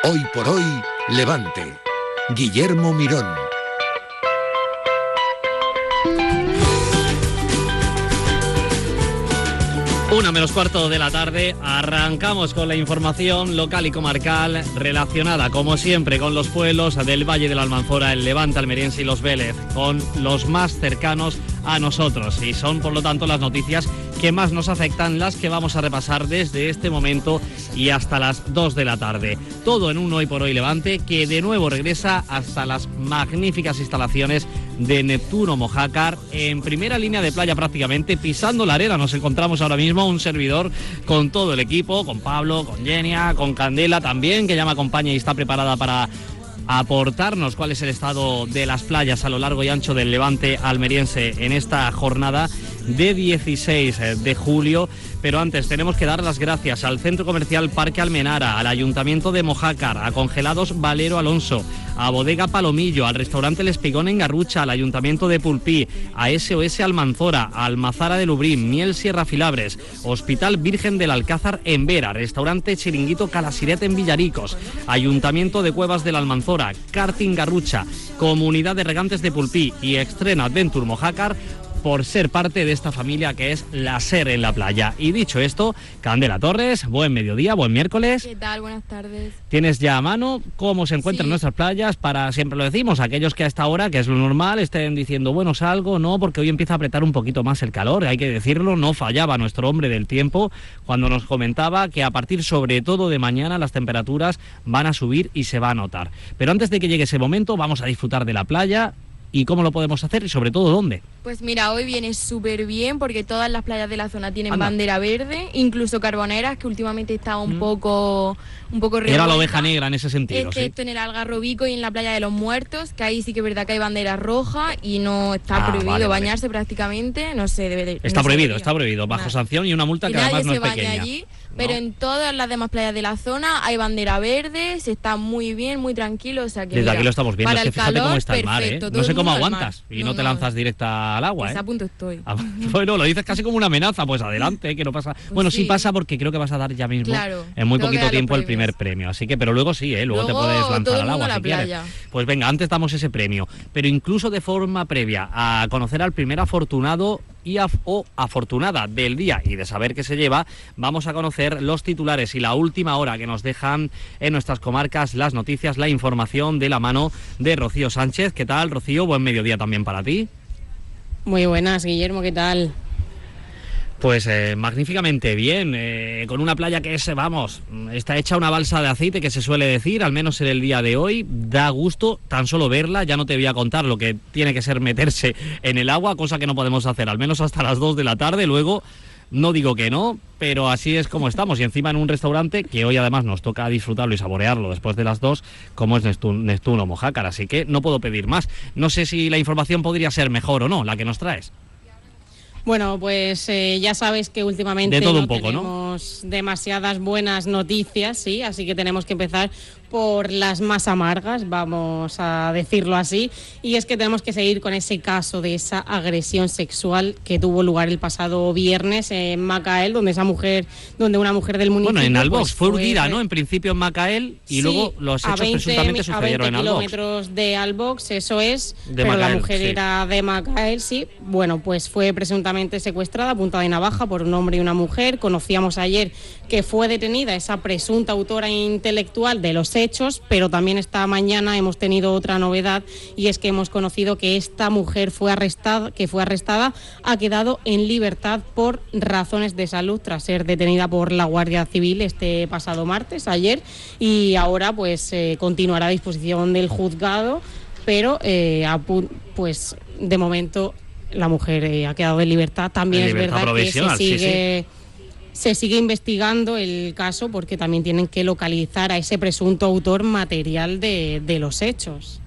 Hoy por hoy, Levante. Guillermo Mirón. Una menos cuarto de la tarde, arrancamos con la información local y comarcal relacionada, como siempre, con los pueblos del Valle de la Almanzora, el Levante almeriense y los Vélez, con los más cercanos a nosotros. Y son, por lo tanto, las noticias que más nos afectan, las que vamos a repasar desde este momento y hasta las 2 de la tarde. Todo en un Hoy por Hoy Levante, que de nuevo regresa hasta las magníficas instalaciones de Neptuno Mojácar, en primera línea de playa prácticamente, pisando la arena. Nos encontramos ahora mismo un servidor con todo el equipo, con Pablo, con Genia, con Candela también, que ya me acompaña y está preparada para aportarnos cuál es el estado de las playas a lo largo y ancho del Levante almeriense en esta jornada de 16 de julio. Pero antes tenemos que dar las gracias al Centro Comercial Parque Almenara, al Ayuntamiento de Mojácar, a Congelados Valero Alonso, a Bodega Palomillo, al Restaurante El Espigón en Garrucha, al Ayuntamiento de Pulpí, a SOS Almanzora, a Almazara de Lubrín, Miel Sierra Filabres, Hospital Virgen del Alcázar en Vera, Restaurante Chiringuito Calasiret en Villaricos, Ayuntamiento de Cuevas del Almanzora, Karting Garrucha, Comunidad de Regantes de Pulpí y Extreme Adventure Mojácar, por ser parte de esta familia que es la SER en la playa. Y dicho esto, Candela Torres, buen mediodía, buen miércoles. ¿Qué tal? Buenas tardes. ¿Tienes ya a mano cómo se encuentran nuestras playas? Para, siempre lo decimos, aquellos que a esta hora, que es lo normal, estén diciendo, bueno, salgo, no, porque hoy empieza a apretar un poquito más el calor, hay que decirlo, no fallaba nuestro hombre del tiempo cuando nos comentaba que a partir sobre todo de mañana las temperaturas van a subir y se va a notar. Pero antes de que llegue ese momento, vamos a disfrutar de la playa. ¿Y cómo lo podemos hacer? Y sobre todo, ¿dónde? Pues mira, hoy viene súper bien porque todas las playas de la zona tienen bandera verde, incluso Carboneras, que últimamente está un poco revuelta. Era la oveja negra en ese sentido, excepto en el Algarrobico y en la playa de los Muertos, que ahí sí que es verdad que hay bandera roja y no está prohibido bañarse prácticamente, no sé, debe de... Está no prohibido, bajo sanción y una multa que además no es pequeña. Allí, pero en todas las demás playas de la zona hay bandera verde, se está muy bien, muy tranquilo, o sea que desde aquí lo estamos viendo, es que fíjate cómo está el mar, no sé cómo aguantas y no te lanzas directa al agua, a punto estoy. Bueno, lo dices casi como una amenaza, pues adelante, que no pasa. Pues bueno, sí pasa porque creo que vas a dar ya mismo en muy poquito tiempo el primer premio, así que, pero luego sí, luego te puedes lanzar al agua si quieres. Pues venga, antes damos ese premio, pero incluso de forma previa a conocer al primer afortunado o afortunada del día y de saber qué se lleva, vamos a conocer los titulares y la última hora que nos dejan en nuestras comarcas las noticias, la información de la mano de Rocío Sánchez. ¿Qué tal, Rocío? Buen mediodía también para ti. Muy buenas, Guillermo, ¿qué tal? Pues magníficamente bien, con una playa que es, vamos, está hecha una balsa de aceite, que se suele decir, al menos en el día de hoy. Da gusto tan solo verla, ya no te voy a contar lo que tiene que ser meterse en el agua, cosa que no podemos hacer, al menos hasta las 2 de la tarde, luego no digo que no, pero así es como estamos, y encima en un restaurante que hoy además nos toca disfrutarlo y saborearlo después de las 2, como es Neptuno Mojácar, así que no puedo pedir más. No sé si la información podría ser mejor o no, la que nos traes. Bueno, pues ya sabes que últimamente de todo no un poco, tenemos demasiadas buenas noticias, sí, así que tenemos que empezar por las más amargas, vamos a decirlo así, y es que tenemos que seguir con ese caso de esa agresión sexual que tuvo lugar el pasado viernes en Macael, donde una mujer del municipio... Bueno, en Albox, fue urdida, ¿no? En principio en Macael y sí, luego los hechos presuntamente sucedieron en Albox. A 20 kilómetros de Albox, eso es, de pero Macael, la mujer era de Macael, sí. Bueno, pues fue presuntamente secuestrada a punta de navaja por un hombre y una mujer. Conocíamos ayer que fue detenida esa presunta autora intelectual de los hechos, pero también esta mañana hemos tenido otra novedad, y es que hemos conocido que esta mujer fue arrestada, ha quedado en libertad por razones de salud tras ser detenida por la Guardia Civil este pasado martes, ayer, y ahora pues continuará a disposición del juzgado, pero pues de momento la mujer ha quedado en libertad. También es verdad que se sigue investigando el caso, porque también tienen que localizar a ese presunto autor material de los hechos.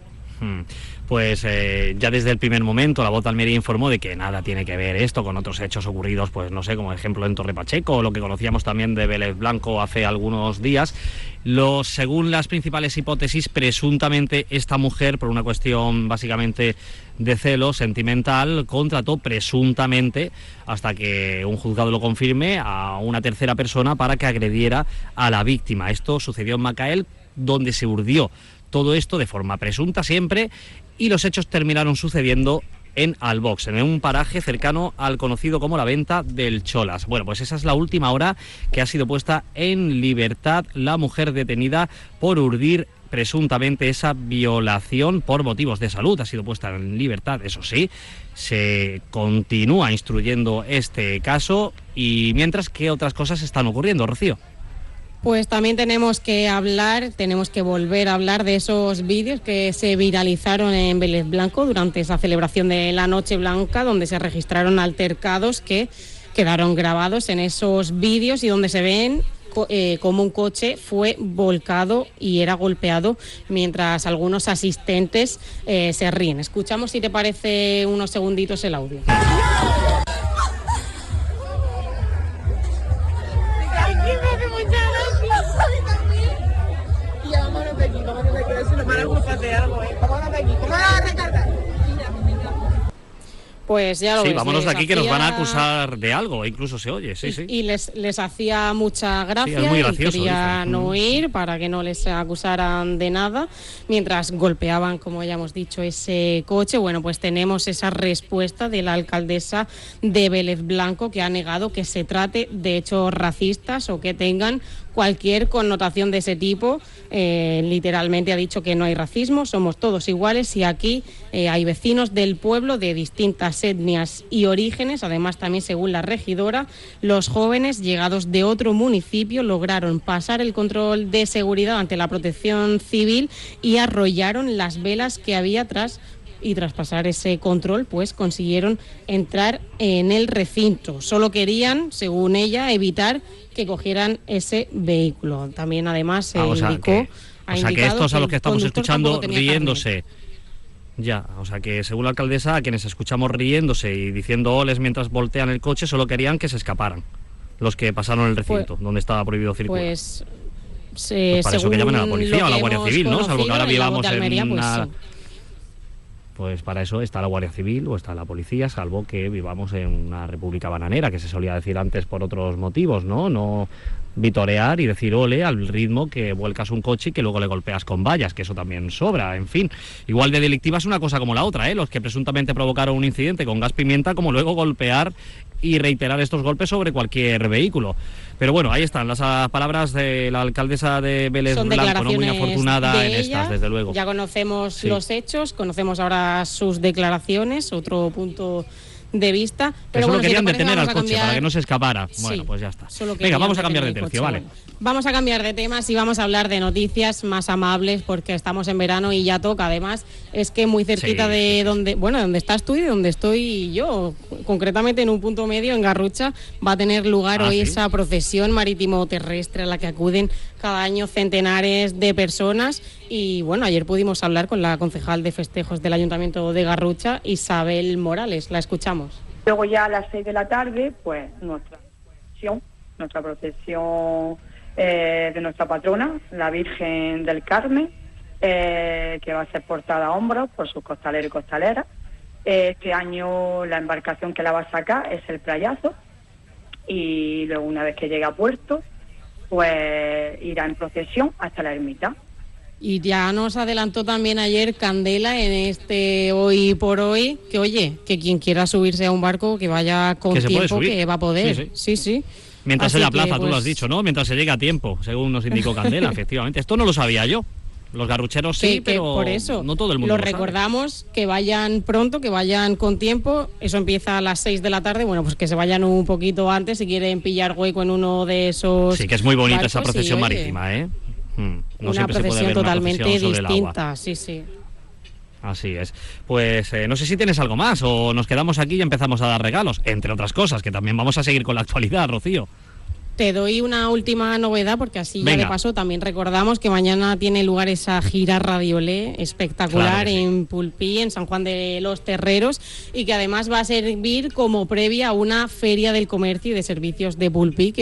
Pues ya desde el primer momento la Voz de Almería informó de que nada tiene que ver esto con otros hechos ocurridos, pues no sé, como ejemplo en Torre Pacheco, o lo que conocíamos también de Vélez Blanco hace algunos días. Según las principales hipótesis, presuntamente esta mujer, por una cuestión básicamente de celo sentimental, contrató presuntamente, hasta que un juzgado lo confirme, a una tercera persona para que agrediera a la víctima. Esto sucedió en Macael, donde se urdió todo esto de forma presunta siempre, y los hechos terminaron sucediendo en Albox, en un paraje cercano al conocido como la Venta del Cholas. Bueno, pues esa es la última hora que ha sido puesta en libertad la mujer detenida por urdir presuntamente esa violación por motivos de salud. Ha sido puesta en libertad, eso sí. Se continúa instruyendo este caso. Y mientras, ¿qué otras cosas están ocurriendo, Rocío? Pues también tenemos que volver a hablar de esos vídeos que se viralizaron en Vélez Blanco durante esa celebración de la Noche Blanca, donde se registraron altercados que quedaron grabados en esos vídeos y donde se ven como un coche fue volcado y era golpeado mientras algunos asistentes se ríen. Escuchamos, si te parece, unos segunditos el audio. Pues ya lo ves, vámonos de aquí, que nos van a acusar de algo, incluso se oye, sí. Y les hacía mucha gracia, sí, es muy gracioso, y querían huir para que no les acusaran de nada, mientras golpeaban, como ya hemos dicho, ese coche. Bueno, pues tenemos esa respuesta de la alcaldesa de Vélez Blanco, que ha negado que se trate de hechos racistas o que tengan cualquier connotación de ese tipo. Literalmente ha dicho que no hay racismo, somos todos iguales, y aquí hay vecinos del pueblo de distintas etnias y orígenes. Además, también, según la regidora, los jóvenes llegados de otro municipio lograron pasar el control de seguridad ante la Protección Civil y arrollaron las velas que había tras pasar ese control, pues consiguieron entrar en el recinto. Solo querían, según ella, evitar que cogieran ese vehículo. También, además, se indicó... O sea, que estos a los que estamos escuchando riéndose... Ya, o sea que según la alcaldesa, a quienes escuchamos riéndose y diciendo oles mientras voltean el coche, solo querían que se escaparan los que pasaron el recinto, donde estaba prohibido circular. Pues para eso que llamen a la policía o a la Guardia Civil, ¿no? Salvo que ahora vivamos Almería, en una... Pues, sí. Pues para eso está la Guardia Civil o está la policía, salvo que vivamos en una república bananera, que se solía decir antes por otros motivos, ¿no? No vitorear y decir ole al ritmo que vuelcas un coche y que luego le golpeas con vallas, que eso también sobra. En fin, igual de delictiva es una cosa como la otra, los que presuntamente provocaron un incidente con gas pimienta, como luego golpear y reiterar estos golpes sobre cualquier vehículo. Pero bueno, ahí están las palabras de la alcaldesa de Vélez Blanco, no muy afortunada en estas, desde luego. Ya conocemos los hechos, conocemos ahora sus declaraciones, otro punto de vista. Pero solo bueno, querían detener al coche para que no se escapara. Bueno, pues ya está. Venga, vamos a cambiar de tercio, ¿vale? Vamos a cambiar de temas y vamos a hablar de noticias más amables, porque estamos en verano y ya toca. Además, es que muy cerquita de donde estás tú y de donde estoy yo, concretamente en un punto medio, en Garrucha, va a tener lugar hoy esa procesión marítimo-terrestre a la que acuden cada año centenares de personas. Y bueno, ayer pudimos hablar con la concejal de festejos del Ayuntamiento de Garrucha, Isabel Morales. La escuchamos. Luego ya a las 6 de la tarde, pues nuestra procesión de nuestra patrona, la Virgen del Carmen, que va a ser portada a hombros por sus costaleros y costaleras. Este año la embarcación que la va a sacar es el Playazo, y luego, una vez que llegue a puerto, pues irá en procesión hasta la ermita. Y ya nos adelantó también ayer Candela en este Hoy por Hoy, que oye, que quien quiera subirse a un barco, que vaya con tiempo, que va a poder. Sí. Mientras se la plaza, tú lo has dicho, ¿no? Mientras se llegue a tiempo, según nos indicó Candela, efectivamente. Esto no lo sabía yo. Los garrucheros sí, pero por eso, no todo el mundo lo recordamos, que vayan pronto, que vayan con tiempo. Eso empieza a las 6 de la tarde. Bueno, pues que se vayan un poquito antes si quieren pillar hueco en uno de esos. Sí, que es muy bonita barcos, esa procesión marítima, ¿eh? No una procesión totalmente distinta, sí. Así es. Pues no sé si tienes algo más o nos quedamos aquí y empezamos a dar regalos, entre otras cosas, que también vamos a seguir con la actualidad, Rocío. Te doy una última novedad, porque así ya de paso también recordamos que mañana tiene lugar esa gira Radiolé espectacular en Pulpí, en San Juan de los Terreros, y que además va a servir como previa a una feria del comercio y de servicios de Pulpí, que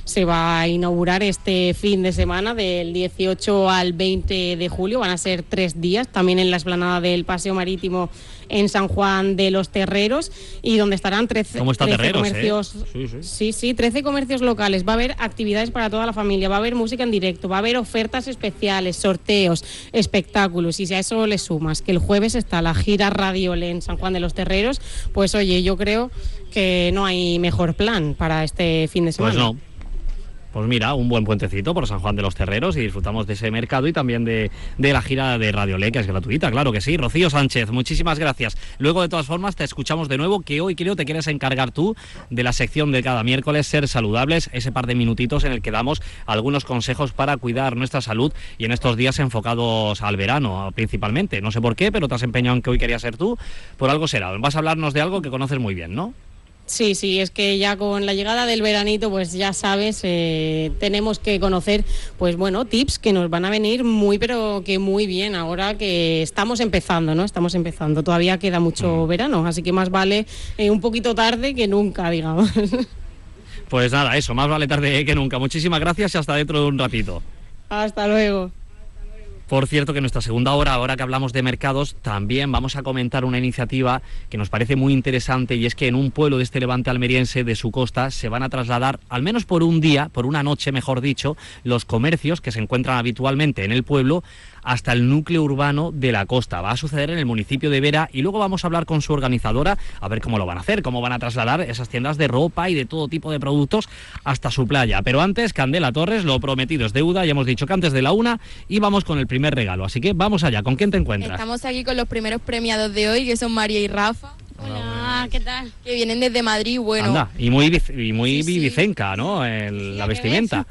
se va a inaugurar este fin de semana, del 18 al 20 de julio. Van a ser 3 días, también en la explanada del Paseo Marítimo en San Juan de los Terreros, y donde estarán 13 comercios. Sí, 13 comercios locales. Va a haber actividades para toda la familia, va a haber música en directo, va a haber ofertas especiales, sorteos, espectáculos, y si a eso le sumas que el jueves está la gira Radiolé en San Juan de los Terreros, pues oye, yo creo que no hay mejor plan para este fin de semana. Pues no. Pues mira, un buen puentecito por San Juan de los Terreros y disfrutamos de ese mercado y también de la gira de Radiolé, que es gratuita, claro que sí. Rocío Sánchez, muchísimas gracias. Luego, de todas formas, te escuchamos de nuevo, que hoy creo te quieres encargar tú de la sección de cada miércoles, Ser Saludables, ese par de minutitos en el que damos algunos consejos para cuidar nuestra salud y en estos días enfocados al verano, principalmente. No sé por qué, pero te has empeñado en que hoy querías ser tú, por algo será. Vas a hablarnos de algo que conoces muy bien, ¿no? Sí, es que ya con la llegada del veranito, pues ya sabes, tenemos que conocer, pues bueno, tips que nos van a venir pero que muy bien ahora que estamos empezando, ¿no? Estamos empezando, todavía queda mucho verano, así que más vale un poquito tarde que nunca, digamos. Pues nada, eso, más vale tarde que nunca. Muchísimas gracias y hasta dentro de un ratito. Hasta luego. Por cierto, que en nuestra segunda hora, ahora que hablamos de mercados, también vamos a comentar una iniciativa que nos parece muy interesante, y es que en un pueblo de este levante almeriense, de su costa, se van a trasladar, al menos por un día, por una noche mejor dicho, los comercios que se encuentran habitualmente en el pueblo hasta el núcleo urbano de la costa. Va a suceder en el municipio de Vera y luego vamos a hablar con su organizadora a ver cómo lo van a hacer, cómo van a trasladar esas tiendas de ropa y de todo tipo de productos hasta su playa. Pero antes, Candela Torres, lo prometido es deuda, ya hemos dicho que antes de la 1 íbamos con el primer regalo, así que vamos allá. ¿Con quién te encuentras? Estamos aquí con los primeros premiados de hoy, que son María y Rafa. Hola, ¿qué tal? Que vienen desde Madrid, bueno. Anda, y muy vicenca, ¿no? La vestimenta.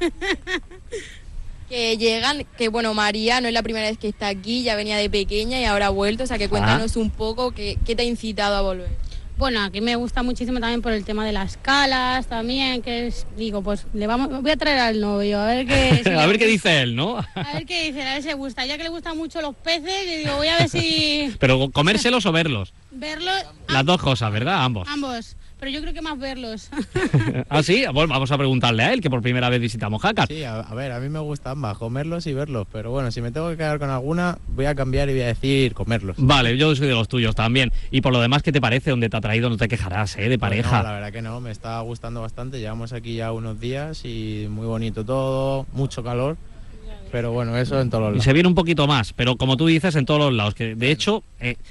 Que llegan, que bueno, María no es la primera vez que está aquí, ya venía de pequeña y ahora ha vuelto, o sea que cuéntanos un poco qué te ha incitado a volver. Bueno, aquí me gusta muchísimo también por el tema de las calas también, digo, pues voy a traer al novio, a ver qué... a ver qué dice él, ¿no? A ver qué dice, a ver si le gusta, ya que le gustan mucho los peces, y digo, voy a ver si... Pero comérselos o verlos. Verlos... Las dos cosas, ¿verdad? Ambos. Pero yo creo que más verlos. ¿Ah, sí? Bueno, vamos a preguntarle a él, que por primera vez visita Mojácar. Sí, a ver, a mí me gusta ambas, comerlos y verlos, pero bueno, si me tengo que quedar con alguna, voy a cambiar y voy a decir comerlos. Vale, yo soy de los tuyos también. Y por lo demás, ¿qué te parece? ¿Dónde te ha traído? No te quejarás, de pareja. Pues no, la verdad que no, me está gustando bastante. Llevamos aquí ya unos días y muy bonito todo, mucho calor. Pero bueno, eso en todos los lados. Y se viene un poquito más, pero como tú dices, en todos los lados. Que de hecho...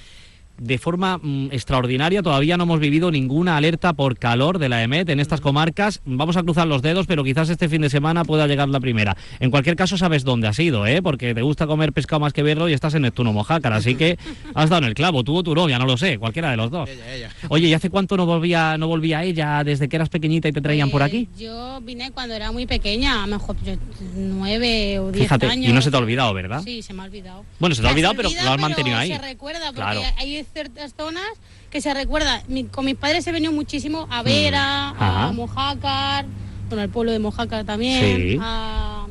de forma extraordinaria, todavía no hemos vivido ninguna alerta por calor de la EMET en estas comarcas. Vamos a cruzar los dedos, pero quizás este fin de semana pueda llegar la primera. En cualquier caso, sabes dónde has ido, porque te gusta comer pescado más que verlo y estás en Neptuno Mojácar, así que has dado en el clavo, tú o tu novia, no lo sé, cualquiera de los dos. Ella. Oye, ¿y hace cuánto no volvía ella, desde que eras pequeñita y te traían por aquí? Yo vine cuando era muy pequeña, a lo mejor 9 o 10 Fíjate, años. Y no se te ha olvidado, ¿verdad? Sí, se me ha olvidado. Bueno, se te ha olvidado, pero lo has mantenido ahí. Se recuerda, porque claro. hay ciertas zonas que se recuerda. Con mis padres he venido muchísimo a Vera, a Mojácar, bueno, al pueblo de Mojácar también, sí. a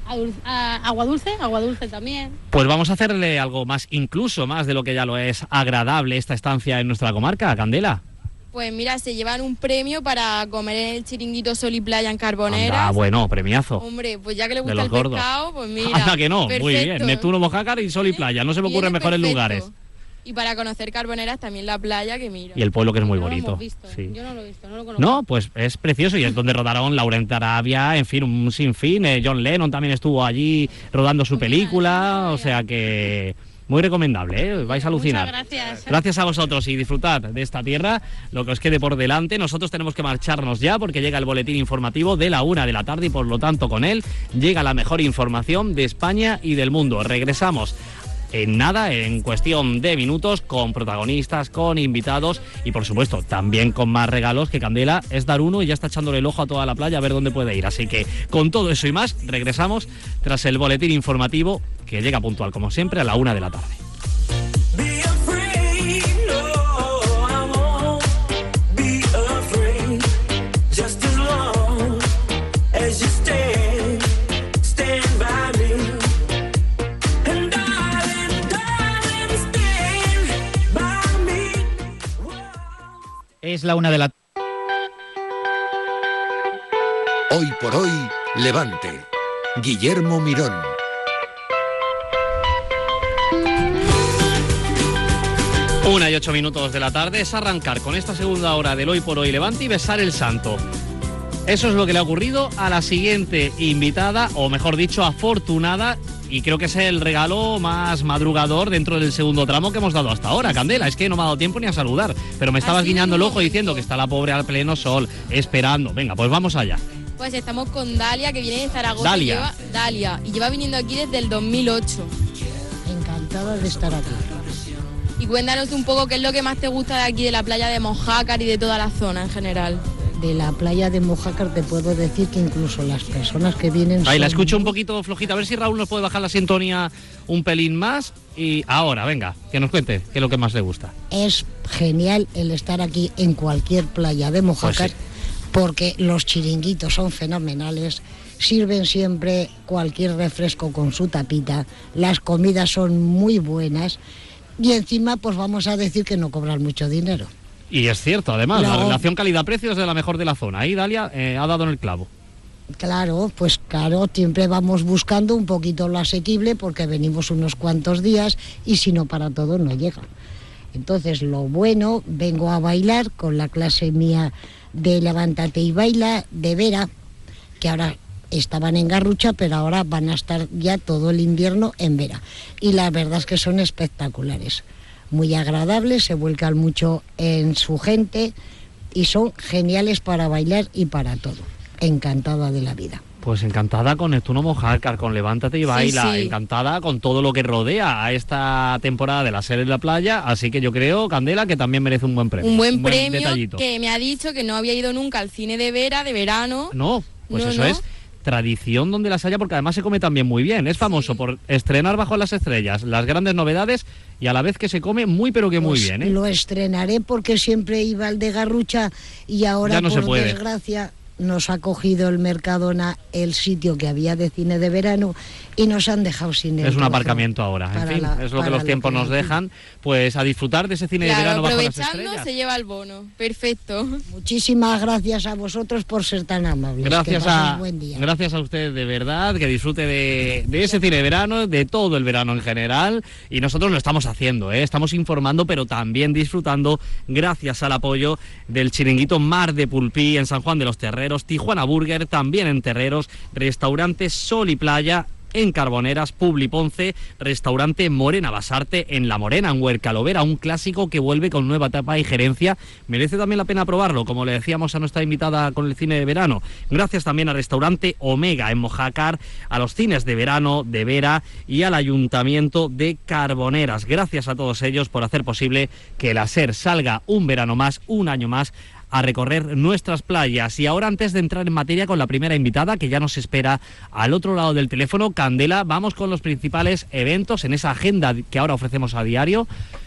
Agua Dulce también. Pues vamos a hacerle algo más, incluso más de lo que ya lo es agradable esta estancia en nuestra comarca, Candela. Pues mira, se llevan un premio para comer en el chiringuito Sol y Playa en Carboneras. Ah, bueno, premiazo. Hombre, pues ya que le gusta el pescado, pues mira. Anda que no, perfecto. Muy bien. Neptuno, Mojácar y Sol y Playa, no se me ocurren mejores lugares. Y para conocer Carboneras también la playa, que mira. Y el pueblo, que es muy no bonito. Lo hemos visto. Sí. Yo no lo he visto, no lo conozco. No, pues es precioso y es donde rodaron Laurent Arabia, en fin, un sinfín. John Lennon también estuvo allí rodando su película, o sea que... Muy recomendable, vais a alucinar. Muchas gracias. Gracias a vosotros y disfrutad de esta tierra, lo que os quede por delante. Nosotros tenemos que marcharnos ya porque llega el boletín informativo de la 1 de la tarde y por lo tanto con él llega la mejor información de España y del mundo. Regresamos en nada, en cuestión de minutos, con protagonistas, con invitados y por supuesto también con más regalos, que Candela es dar uno y ya está echándole el ojo a toda la playa a ver dónde puede ir. Así que con todo eso y más regresamos tras el boletín informativo, que llega puntual como siempre a la 1 de la tarde. Es la 1 de la Hoy por hoy, Levante. Guillermo Mirón. Una y 8 minutos de la tarde es arrancar con esta segunda hora del Hoy por Hoy Levante y besar el santo. Eso es lo que le ha ocurrido a la siguiente invitada, o mejor dicho, afortunada, y creo que es el regalo más madrugador dentro del segundo tramo que hemos dado hasta ahora. Candela, es que no me ha dado tiempo ni a saludar, pero me estabas guiñando el ojo diciendo que está la pobre al pleno sol, esperando. Venga, pues vamos allá. Pues estamos con Dalia, que viene de Zaragoza. Dalia. Y lleva viniendo aquí desde el 2008. Encantada de estar aquí. Y cuéntanos un poco qué es lo que más te gusta de aquí, de la playa de Mojácar y de toda la zona en general. De la playa de Mojácar te puedo decir que incluso las personas que vienen... Ahí la escucho un poquito flojita, a ver si Raúl nos puede bajar la sintonía un pelín más. Y ahora, venga, que nos cuente qué es lo que más le gusta. Es genial el estar aquí en cualquier playa de Mojácar, Pues sí. Porque los chiringuitos son fenomenales, sirven siempre cualquier refresco con su tapita, las comidas son muy buenas y encima pues vamos a decir que no cobran mucho dinero. Y es cierto, además, Luego, la relación calidad-precio es de la mejor de la zona. Ahí Dalia ha dado en el clavo. Claro, pues claro, siempre vamos buscando un poquito lo asequible porque venimos unos cuantos días y si no para todo no llega. Entonces lo bueno, vengo a bailar con la clase mía de Levántate y Baila de Vera, que ahora estaban en Garrucha, pero ahora van a estar ya todo el invierno en Vera. Y la verdad es que son espectaculares, muy agradables, se vuelcan mucho en su gente y son geniales para bailar y para todo. Encantada de la vida. Pues encantada con Neptuno Mojácar, con Levántate y Baila, sí. Encantada con todo lo que rodea a esta temporada de la serie de la playa, así que yo creo, Candela, que también merece un buen premio. Un buen premio detallito. que me ha dicho que no había ido nunca al cine de Vera, de verano. No, pues No, eso no. es tradición donde las haya, porque además se come también muy bien. Es famoso por estrenar bajo las estrellas las grandes novedades y a la vez que se come muy pero que muy Pues bien, ¿eh? lo estrenaré porque siempre iba al de Garrucha y ahora Ya no se por puede. desgracia nos ha cogido el Mercadona el sitio que había de cine de verano y nos han dejado sin el Es un trozo aparcamiento ahora, en para fin, la- es lo que para los tiempos nos en fin. dejan, pues a disfrutar de ese cine de Claro, verano bajo las aprovechando estrellas. se lleva el bono. Perfecto. Muchísimas gracias a vosotros por ser tan amables. Gracias que paséis a, buen día. gracias a usted de verdad, que disfrute de ese cine de verano, de todo el verano en general, y nosotros lo estamos haciendo, estamos informando, pero también disfrutando gracias al apoyo del chiringuito Mar de Pulpí en San Juan de los Terreros, Tijuana Burger, también en Terreros, restaurante Sol y Playa en Carboneras, Publi Ponce, restaurante Morena Basarte en La Morena, en Huercalovera, un clásico que vuelve con nueva etapa y gerencia. Merece también la pena probarlo, como le decíamos a nuestra invitada con el cine de verano. Gracias también al restaurante Omega en Mojácar, a los cines de verano de Vera y al Ayuntamiento de Carboneras. Gracias a todos ellos por hacer posible que la SER salga un verano más, un año más, a recorrer nuestras playas. Y ahora, antes de entrar en materia con la primera invitada, que ya nos espera al otro lado del teléfono, Candela, vamos con los principales eventos en esa agenda que ahora ofrecemos a diario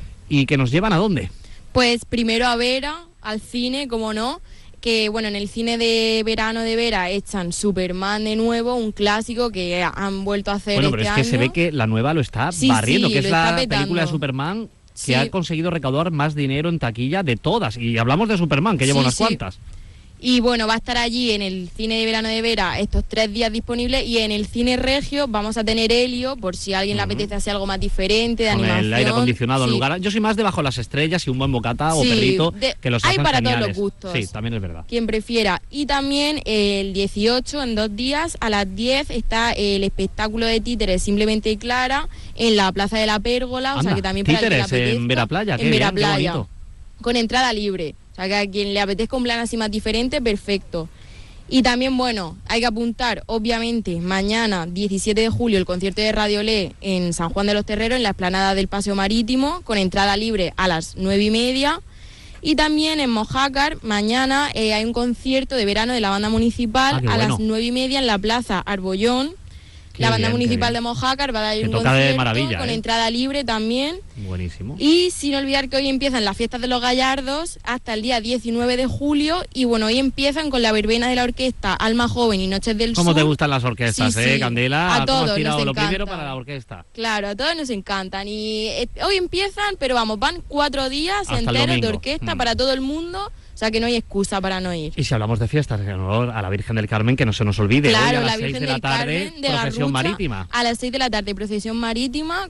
y que nos llevan ¿a dónde? Pues primero a Vera, al cine, como no, que bueno, en el cine de verano de Vera echan Superman de nuevo, un clásico que han vuelto a hacer Bueno, pero este es que año. se ve que la nueva lo está Sí, barriendo, sí, que es lo está la petando. película de Superman que Sí. ha conseguido recaudar más dinero en taquilla de todas. Y hablamos de Superman, que lleva Sí, unas sí. cuantas. Y bueno, va a estar allí en el cine de verano de Vera estos 3 días disponibles, y en el cine Regio vamos a tener Helio, por si a alguien le apetece hacer algo más diferente, de Con animación. el aire acondicionado en Sí. lugar. Yo soy más de bajo las estrellas y un buen bocata o Sí, perrito, que los hay hacen para todos geniales. los gustos. Sí, también es verdad. Quien prefiera. Y también el 18, en 2 días, a las 10, está el espectáculo de títeres Simplemente Clara en la Plaza de la Pérgola. O Anda, sea que también para el que le títeres en apetezca, Vera Playa, qué en Vera bien, qué Playa, bonito. con entrada libre. O sea que a quien le apetezca un plan así más diferente, perfecto. Y también, bueno, hay que apuntar, obviamente, mañana, 17 de julio, el concierto de Radio Le en San Juan de los Terreros, en la explanada del Paseo Marítimo, con entrada libre a las 9:30. Y también en Mojácar, mañana hay un concierto de verano de la banda municipal Ah, qué a bueno. las 9:30 en la Plaza Arbollón. Qué La banda bien, qué municipal bien. de Mojácar va a dar Que un toca de concierto maravilla, con ¿eh? entrada libre también. Buenísimo. Y sin olvidar que hoy empiezan las fiestas de los Gallardos hasta el día 19 de julio. Y bueno, hoy empiezan con la verbena de la orquesta Alma Joven y Noches del ¿Cómo Sur. te gustan las orquestas, Sí, sí. Candela? A ¿Cómo has todos tirado nos lo encanta. primero para la orquesta? Claro, a todos nos encantan. Y hoy empiezan, pero vamos, van 4 días Hasta el enteros de domingo. orquesta Mm. para todo el mundo. O sea que no hay excusa para no ir. Y si hablamos de fiestas, en honor a la Virgen del Carmen, que no se nos olvide, claro, hoy a las la 6 Virgen de la del tarde, Carmen de procesión Garrucha, marítima. A las 6 de la tarde, procesión marítima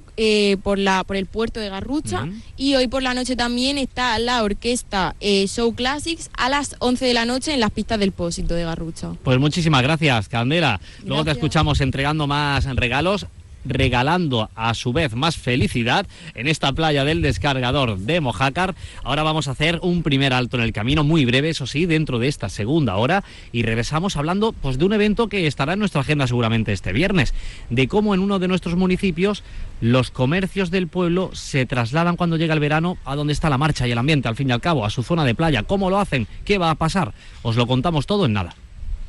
por el puerto de Garrucha. Y hoy por la noche también está la orquesta Show Classics a las 11 de la noche en las pistas del Pósito de Garrucha. Pues muchísimas gracias, Candela. Luego te Gracias. escuchamos entregando más regalos, regalando a su vez más felicidad en esta playa del Descargador de Mojácar. Ahora vamos a hacer un primer alto en el camino, muy breve, eso sí, dentro de esta segunda hora, y regresamos hablando pues de un evento que estará en nuestra agenda seguramente este viernes, de cómo en uno de nuestros municipios los comercios del pueblo se trasladan cuando llega el verano a donde está la marcha y el ambiente, al fin y al cabo, a su zona de playa. ¿Cómo lo hacen? ¿Qué va a pasar? Os lo contamos todo en nada.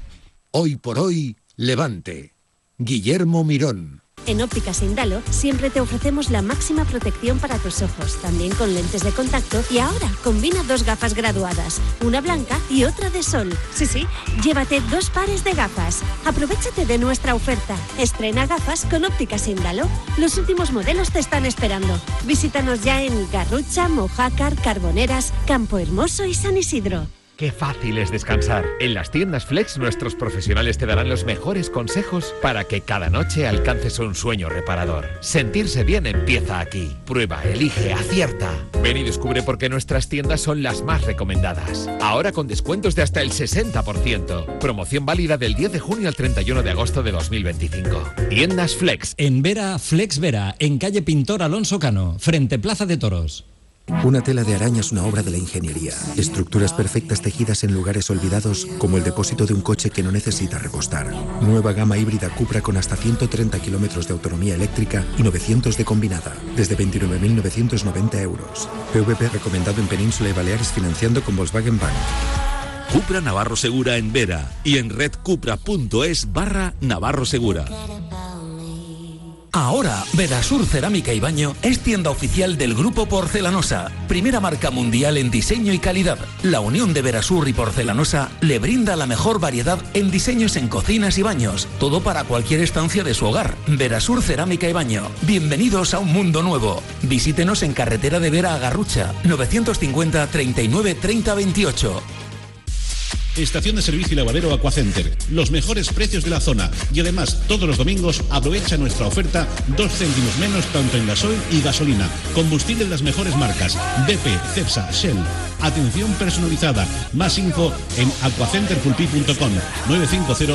Hoy por hoy, Levante. Guillermo Mirón. En Ópticas Indalo siempre te ofrecemos la máxima protección para tus ojos, también con lentes de contacto, y ahora combina 2 gafas graduadas, una blanca y otra de sol. Sí, llévate 2 pares de gafas. Aprovéchate de nuestra oferta. Estrena gafas con Ópticas Indalo. Los últimos modelos te están esperando. Visítanos ya en Garrucha, Mojácar, Carboneras, Campo Hermoso y San Isidro. Qué fácil es descansar. En las tiendas Flex nuestros profesionales te darán los mejores consejos para que cada noche alcances un sueño reparador. Sentirse bien empieza aquí. Prueba, elige, acierta. Ven y descubre por qué nuestras tiendas son las más recomendadas. Ahora con descuentos de hasta el 60%. Promoción válida del 10 de junio al 31 de agosto de 2025. Tiendas Flex. En Vera, Flex Vera, en calle Pintor Alonso Cano, frente Plaza de Toros. Una tela de araña es una obra de la ingeniería. Estructuras perfectas tejidas en lugares olvidados, como el depósito de un coche que no necesita repostar. Nueva gama híbrida Cupra con hasta 130 kilómetros de autonomía eléctrica y 900 de combinada, desde 29.990 euros. PVP recomendado en Península y Baleares financiando con Volkswagen Bank. Cupra Navarro Segura en Vera y en redcupra.es/Navarro Segura. Ahora, Verasur Cerámica y Baño es tienda oficial del Grupo Porcelanosa, primera marca mundial en diseño y calidad. La unión de Verasur y Porcelanosa le brinda la mejor variedad en diseños en cocinas y baños, todo para cualquier estancia de su hogar. Verasur Cerámica y Baño. Bienvenidos a un mundo nuevo. Visítenos en carretera de Vera a Garrucha, 950 39 30 28. Estación de servicio y lavadero Aquacenter. Los mejores precios de la zona. Y además, todos los domingos aprovecha nuestra oferta 2 céntimos menos tanto en gasoil y gasolina. Combustible de las mejores marcas. BP, Cepsa, Shell. Atención personalizada. Más info en aquacenterpulpí.com 950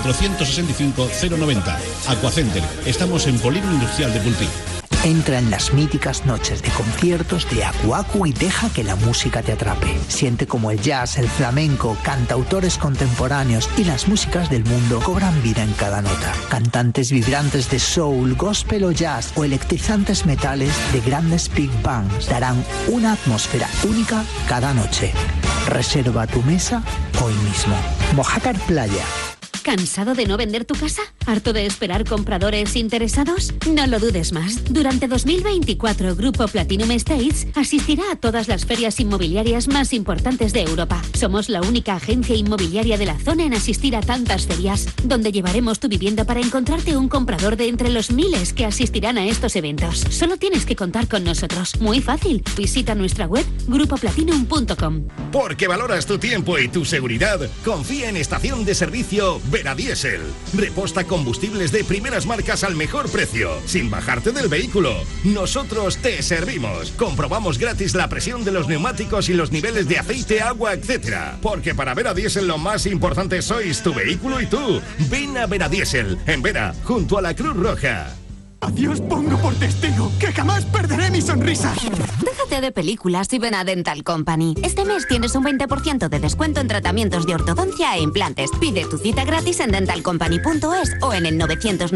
465 090. Aquacenter. Estamos en Polígono Industrial de Pulpí. Entra en las míticas noches de conciertos de Aku Aku y deja que la música te atrape. Siente como el jazz, el flamenco, cantautores contemporáneos y las músicas del mundo cobran vida en cada nota. Cantantes vibrantes de soul, gospel o jazz o electrizantes metales de grandes big bands darán una atmósfera única cada noche. Reserva tu mesa hoy mismo. Mojácar Playa. ¿Cansado de no vender tu casa? ¿Harto de esperar compradores interesados? No lo dudes más. Durante 2024, Grupo Platinum Estates asistirá a todas las ferias inmobiliarias más importantes de Europa. Somos la única agencia inmobiliaria de la zona en asistir a tantas ferias, donde llevaremos tu vivienda para encontrarte un comprador de entre los miles que asistirán a estos eventos. Solo tienes que contar con nosotros. Muy fácil. Visita nuestra web grupoplatinum.com. Porque valoras tu tiempo y tu seguridad, confía en Estación de Servicio Vera Diesel. Reposta combustibles de primeras marcas al mejor precio, sin bajarte del vehículo. Nosotros te servimos. Comprobamos gratis la presión de los neumáticos y los niveles de aceite, agua, etc. Porque para Vera Diesel lo más importante sois tu vehículo y tú. Ven a Vera Diesel, en Vera, junto a la Cruz Roja. A Dios pongo por testigo que jamás perderé mi sonrisa. Déjate de películas y ven a Dental Company. Este mes tienes un 20% de descuento en tratamientos de ortodoncia e implantes. Pide tu cita gratis en dentalcompany.es o en el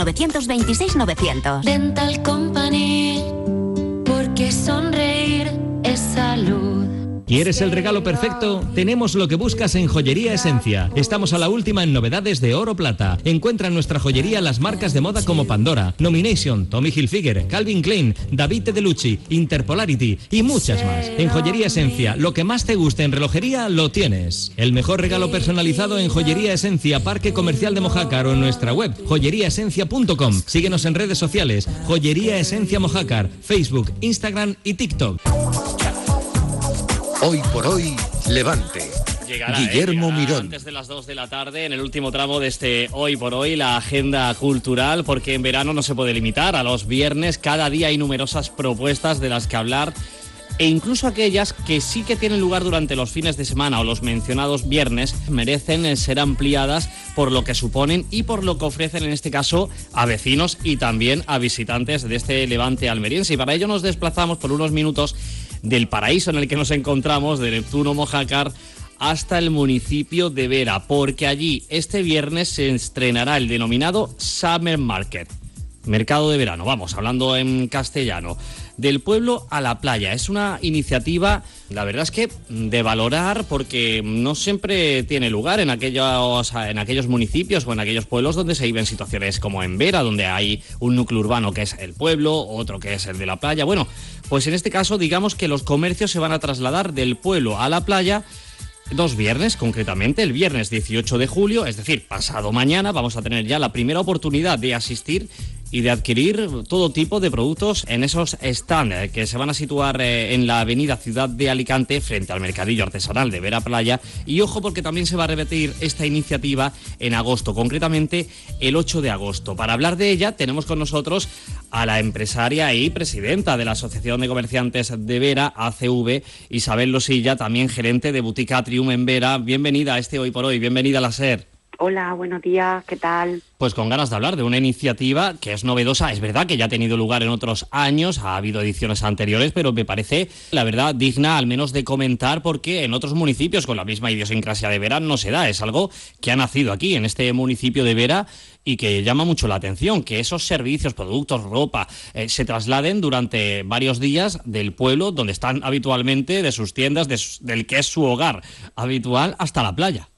900-926-900. Dental Company, porque sonreír es salud. ¿Quieres el regalo perfecto? Tenemos lo que buscas en Joyería Esencia. Estamos a la última en novedades de oro plata. Encuentra en nuestra joyería las marcas de moda como Pandora, Nomination, Tommy Hilfiger, Calvin Klein, David de Lucci, Interpolarity y muchas más. En Joyería Esencia, lo que más te guste en relojería lo tienes. El mejor regalo personalizado en Joyería Esencia, Parque Comercial de Mojácar o en nuestra web joyeriaesencia.com. Síguenos en redes sociales, Joyería Esencia Mojácar, Facebook, Instagram y TikTok. Hoy por hoy, Levante. Llegará, Guillermo Mirón. Antes de las 2 de la tarde, en el último tramo de este Hoy por Hoy, la agenda cultural, porque en verano no se puede limitar a los viernes. Cada día hay numerosas propuestas de las que hablar, e incluso aquellas que sí que tienen lugar durante los fines de semana o los mencionados viernes merecen ser ampliadas por lo que suponen y por lo que ofrecen, en este caso, a vecinos y también a visitantes de este Levante almeriense. Y para ello nos desplazamos por unos minutos del paraíso en el que nos encontramos, de Neptuno Mojácar, hasta el municipio de Vera, porque allí este viernes se estrenará el denominado Summer Market, mercado de verano, vamos, hablando en castellano. Del pueblo a la playa. Es una iniciativa, la verdad es que de valorar, porque no siempre tiene lugar en aquellos municipios o en aquellos pueblos donde se viven situaciones como en Vera, donde hay un núcleo urbano que es el pueblo, otro que es el de la playa. Bueno, pues en este caso digamos que los comercios se van a trasladar del pueblo a la playa 2 viernes, concretamente el viernes 18 de julio, es decir, pasado mañana, vamos a tener ya la primera oportunidad de asistir y de adquirir todo tipo de productos en esos stands que se van a situar en la avenida Ciudad de Alicante, frente al mercadillo artesanal de Vera Playa. Y ojo, porque también se va a repetir esta iniciativa en agosto, concretamente el 8 de agosto. Para hablar de ella tenemos con nosotros a la empresaria y presidenta de la Asociación de Comerciantes de Vera, ACV, Isabel Losilla, también gerente de Boutique Atrium en Vera. Bienvenida a este Hoy por Hoy, bienvenida a la SER. Hola, buenos días, ¿qué tal? Pues con ganas de hablar de una iniciativa que es novedosa. Es verdad que ya ha tenido lugar en otros años, ha habido ediciones anteriores, pero me parece, la verdad, digna al menos de comentar, porque en otros municipios con la misma idiosincrasia de Vera no se da. Es algo que ha nacido aquí, en este municipio de Vera, y que llama mucho la atención, que esos servicios, productos, ropa, se trasladen durante varios días del pueblo donde están habitualmente, de sus tiendas, del que es su hogar habitual, hasta la playa.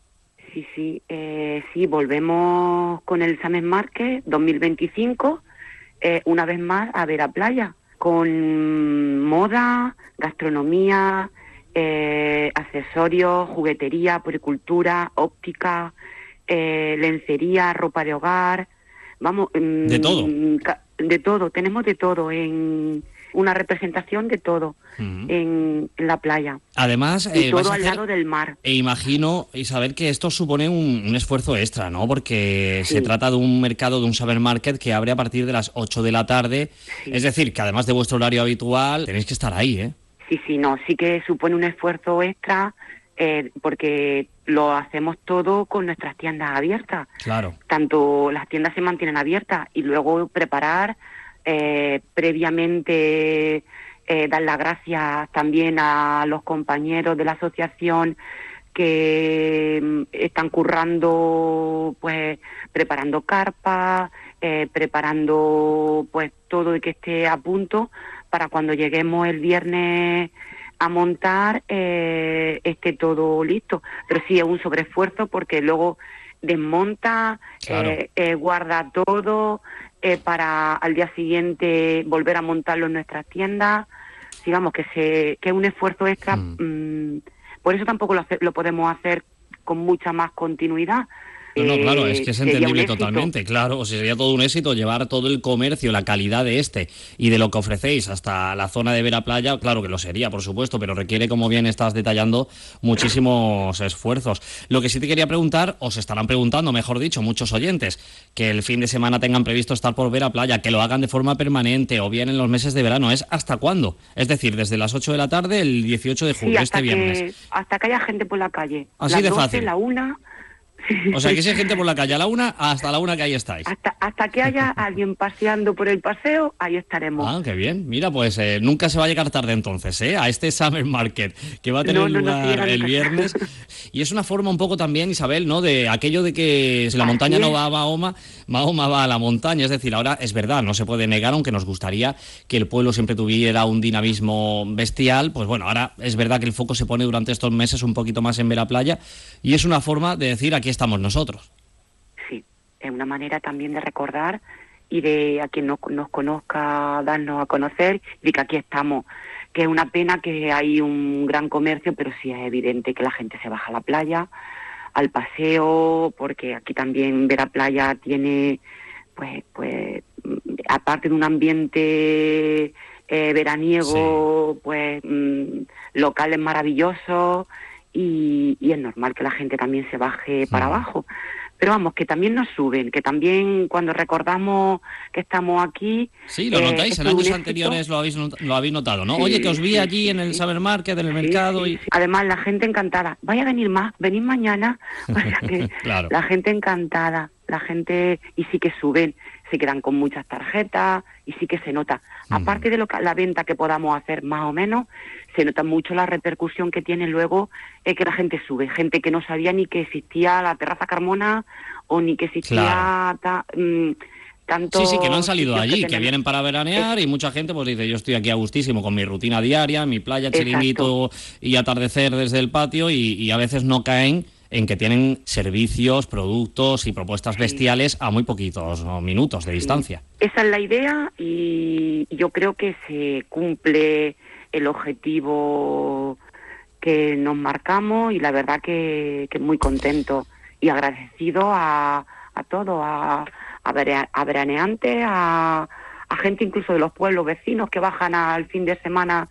Sí, volvemos con el Summer Market 2025, una vez más a Vera Playa, con moda, gastronomía, accesorios, juguetería, puricultura, óptica, lencería, ropa de hogar, vamos... de todo. De todo, tenemos de todo, en una representación de todo en la playa. Además, y todo al lado del mar. E imagino, Isabel, que esto supone un esfuerzo extra, ¿no? Porque se trata de un mercado, de un Summer Market que abre a partir de las 8 de la tarde. Sí. Es decir, que además de vuestro horario habitual, tenéis que estar ahí, ¿eh? Sí que supone un esfuerzo extra, porque lo hacemos todo con nuestras tiendas abiertas. Claro. Tanto las tiendas se mantienen abiertas y luego preparar previamente, dar las gracias también a los compañeros de la asociación que están currando, pues preparando carpas, preparando pues todo y que esté a punto para cuando lleguemos el viernes a montar, esté todo listo. Pero sí es un sobreesfuerzo porque luego desmonta, claro. Guarda todo para al día siguiente volver a montarlo en nuestras tiendas. Digamos que es un esfuerzo extra. Por eso tampoco lo podemos hacer con mucha más continuidad. No, claro, es que es entendible totalmente, claro. O sea, sería todo un éxito llevar todo el comercio, la calidad de y de lo que ofrecéis hasta la zona de Vera Playa. Claro que lo sería, por supuesto, pero requiere, como bien estás detallando, muchísimos esfuerzos. Lo que sí te quería preguntar, o se estarán preguntando, mejor dicho, muchos oyentes, que el fin de semana tengan previsto estar por Vera Playa, que lo hagan de forma permanente o bien en los meses de verano, ¿es hasta cuándo? Es decir, desde las 8 de la tarde, el 18 de julio, este viernes. Hasta que haya gente por la calle. Así las de 12, fácil. La 1... O sea, que si hay gente por la calle a la 1, hasta la 1 que ahí estáis. Hasta que haya alguien paseando por el paseo, ahí estaremos. Ah, qué bien. Mira, pues nunca se va a llegar tarde entonces, a este Summer Market, que va a tener lugar el viernes. Y es una forma un poco también, Isabel, ¿no?, de aquello de que si la montaña no va a Mahoma, Mahoma va a la montaña. Es decir, ahora es verdad, no se puede negar, aunque nos gustaría que el pueblo siempre tuviera un dinamismo bestial, pues bueno, ahora es verdad que el foco se pone durante estos meses un poquito más en Vera Playa, y es una forma de decir, aquí estamos nosotros. Sí, es una manera también de recordar y de a quien no nos conozca darnos a conocer y que aquí estamos, que es una pena que hay un gran comercio, pero sí es evidente que la gente se baja a la playa, al paseo, porque aquí también Vera Playa tiene pues aparte de un ambiente veraniego, pues locales maravillosos. y es normal que la gente también se baje para abajo. Pero vamos, que también nos suben, que también cuando recordamos que estamos aquí... Sí, lo notáis, en años anteriores lo habéis notado, ¿no? Sí, oye, que os vi allí en el Summer Market, en el mercado... Sí. Además, la gente encantada. Vaya a venir más, venid mañana. O sea que claro. La gente encantada, la gente... Y sí que suben, se quedan con muchas tarjetas y sí que se nota. Aparte de la venta que podamos hacer más o menos, se nota mucho la repercusión que tiene luego que la gente sube. Gente que no sabía ni que existía la Terraza Carmona o ni que existía tanto... Sí, que no han salido de allí, que vienen para veranear y mucha gente pues dice, yo estoy aquí a gustísimo con mi rutina diaria, mi playa, chiringuito y atardecer desde el patio y a veces no caen en que tienen servicios, productos y propuestas bestiales a muy poquitos minutos de distancia. Esa es la idea y yo creo que se cumple el objetivo que nos marcamos y la verdad que muy contento y agradecido a todos, a veraneantes, a gente incluso de los pueblos vecinos que bajan al fin de semana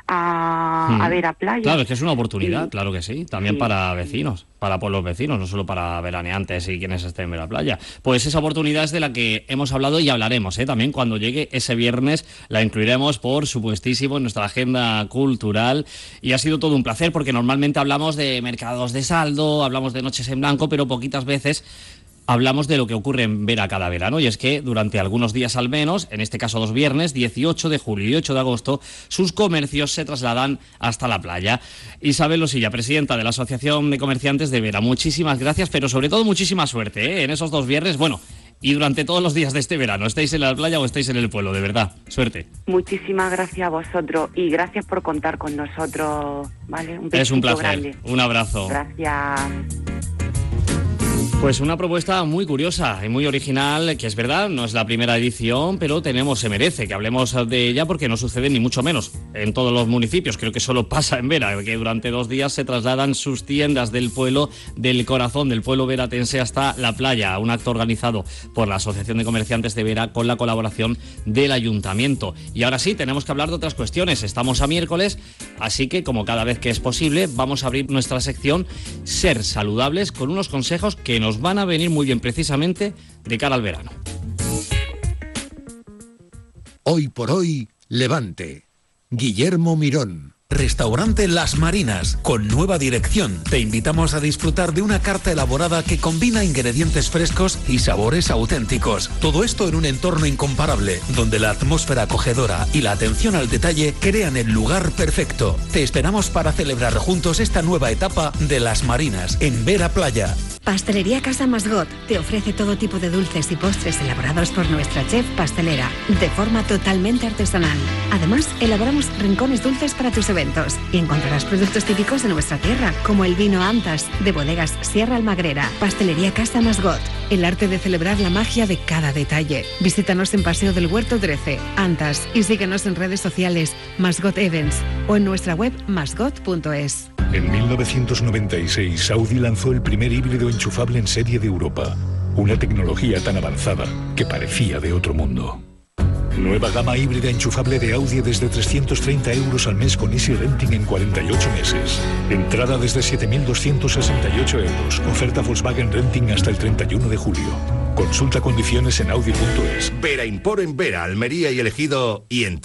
a ver a playa. Claro, es que es una oportunidad, claro que sí, también para vecinos, para pueblos vecinos, no solo para veraneantes y quienes estén en ver a playa. Pues esa oportunidad es de la que hemos hablado y hablaremos, también cuando llegue ese viernes, la incluiremos por supuestísimo en nuestra agenda cultural y ha sido todo un placer porque normalmente hablamos de mercados de saldo, hablamos de noches en blanco, pero poquitas veces hablamos de lo que ocurre en Vera cada verano y es que durante algunos días al menos, en este caso 2 viernes, 18 de julio y 8 de agosto, sus comercios se trasladan hasta la playa. Isabel Losilla, presidenta de la Asociación de Comerciantes de Vera, muchísimas gracias, pero sobre todo muchísima suerte en esos 2 viernes, y durante todos los días de este verano, estéis en la playa o estéis en el pueblo, de verdad, suerte. Muchísimas gracias a vosotros y gracias por contar con nosotros, ¿vale? Es un placer, grande. Un abrazo. Gracias. Pues una propuesta muy curiosa y muy original, que es verdad, no es la primera edición, pero se merece que hablemos de ella porque no sucede ni mucho menos en todos los municipios. Creo que solo pasa en Vera, que durante 2 días se trasladan sus tiendas del pueblo, del corazón del pueblo veratense hasta la playa, un acto organizado por la Asociación de Comerciantes de Vera con la colaboración del Ayuntamiento. Y ahora sí, tenemos que hablar de otras cuestiones. Estamos a miércoles, así que como cada vez que es posible, vamos a abrir nuestra sección Ser Saludables con unos consejos que nos van a venir muy bien precisamente de cara al verano. Hoy por hoy, Levante. Guillermo Mirón. Restaurante Las Marinas, con nueva dirección. Te invitamos a disfrutar de una carta elaborada que combina ingredientes frescos y sabores auténticos. Todo esto en un entorno incomparable, donde la atmósfera acogedora y la atención al detalle crean el lugar perfecto. Te esperamos para celebrar juntos esta nueva etapa de Las Marinas, en Vera Playa. Pastelería Casa Masgot te ofrece todo tipo de dulces y postres elaborados por nuestra chef pastelera, de forma totalmente artesanal. Además, elaboramos rincones dulces para tus eventos y encontrarás productos típicos de nuestra tierra, como el vino Antas, de bodegas Sierra Almagrera. Pastelería Casa Masgot, el arte de celebrar la magia de cada detalle. Visítanos en Paseo del Huerto 13, Antas, y síguenos en redes sociales, Masgot Events, o en nuestra web masgot.es. En 1996, Audi lanzó el primer híbrido enchufable en serie de Europa. Una tecnología tan avanzada que parecía de otro mundo. Nueva gama híbrida enchufable de Audi desde 330 euros al mes con Easy Renting en 48 meses. Entrada desde 7.268 euros. Oferta Volkswagen Renting hasta el 31 de julio. Consulta condiciones en Audi.es. Vera Import en Vera, Almería y El Ejido y en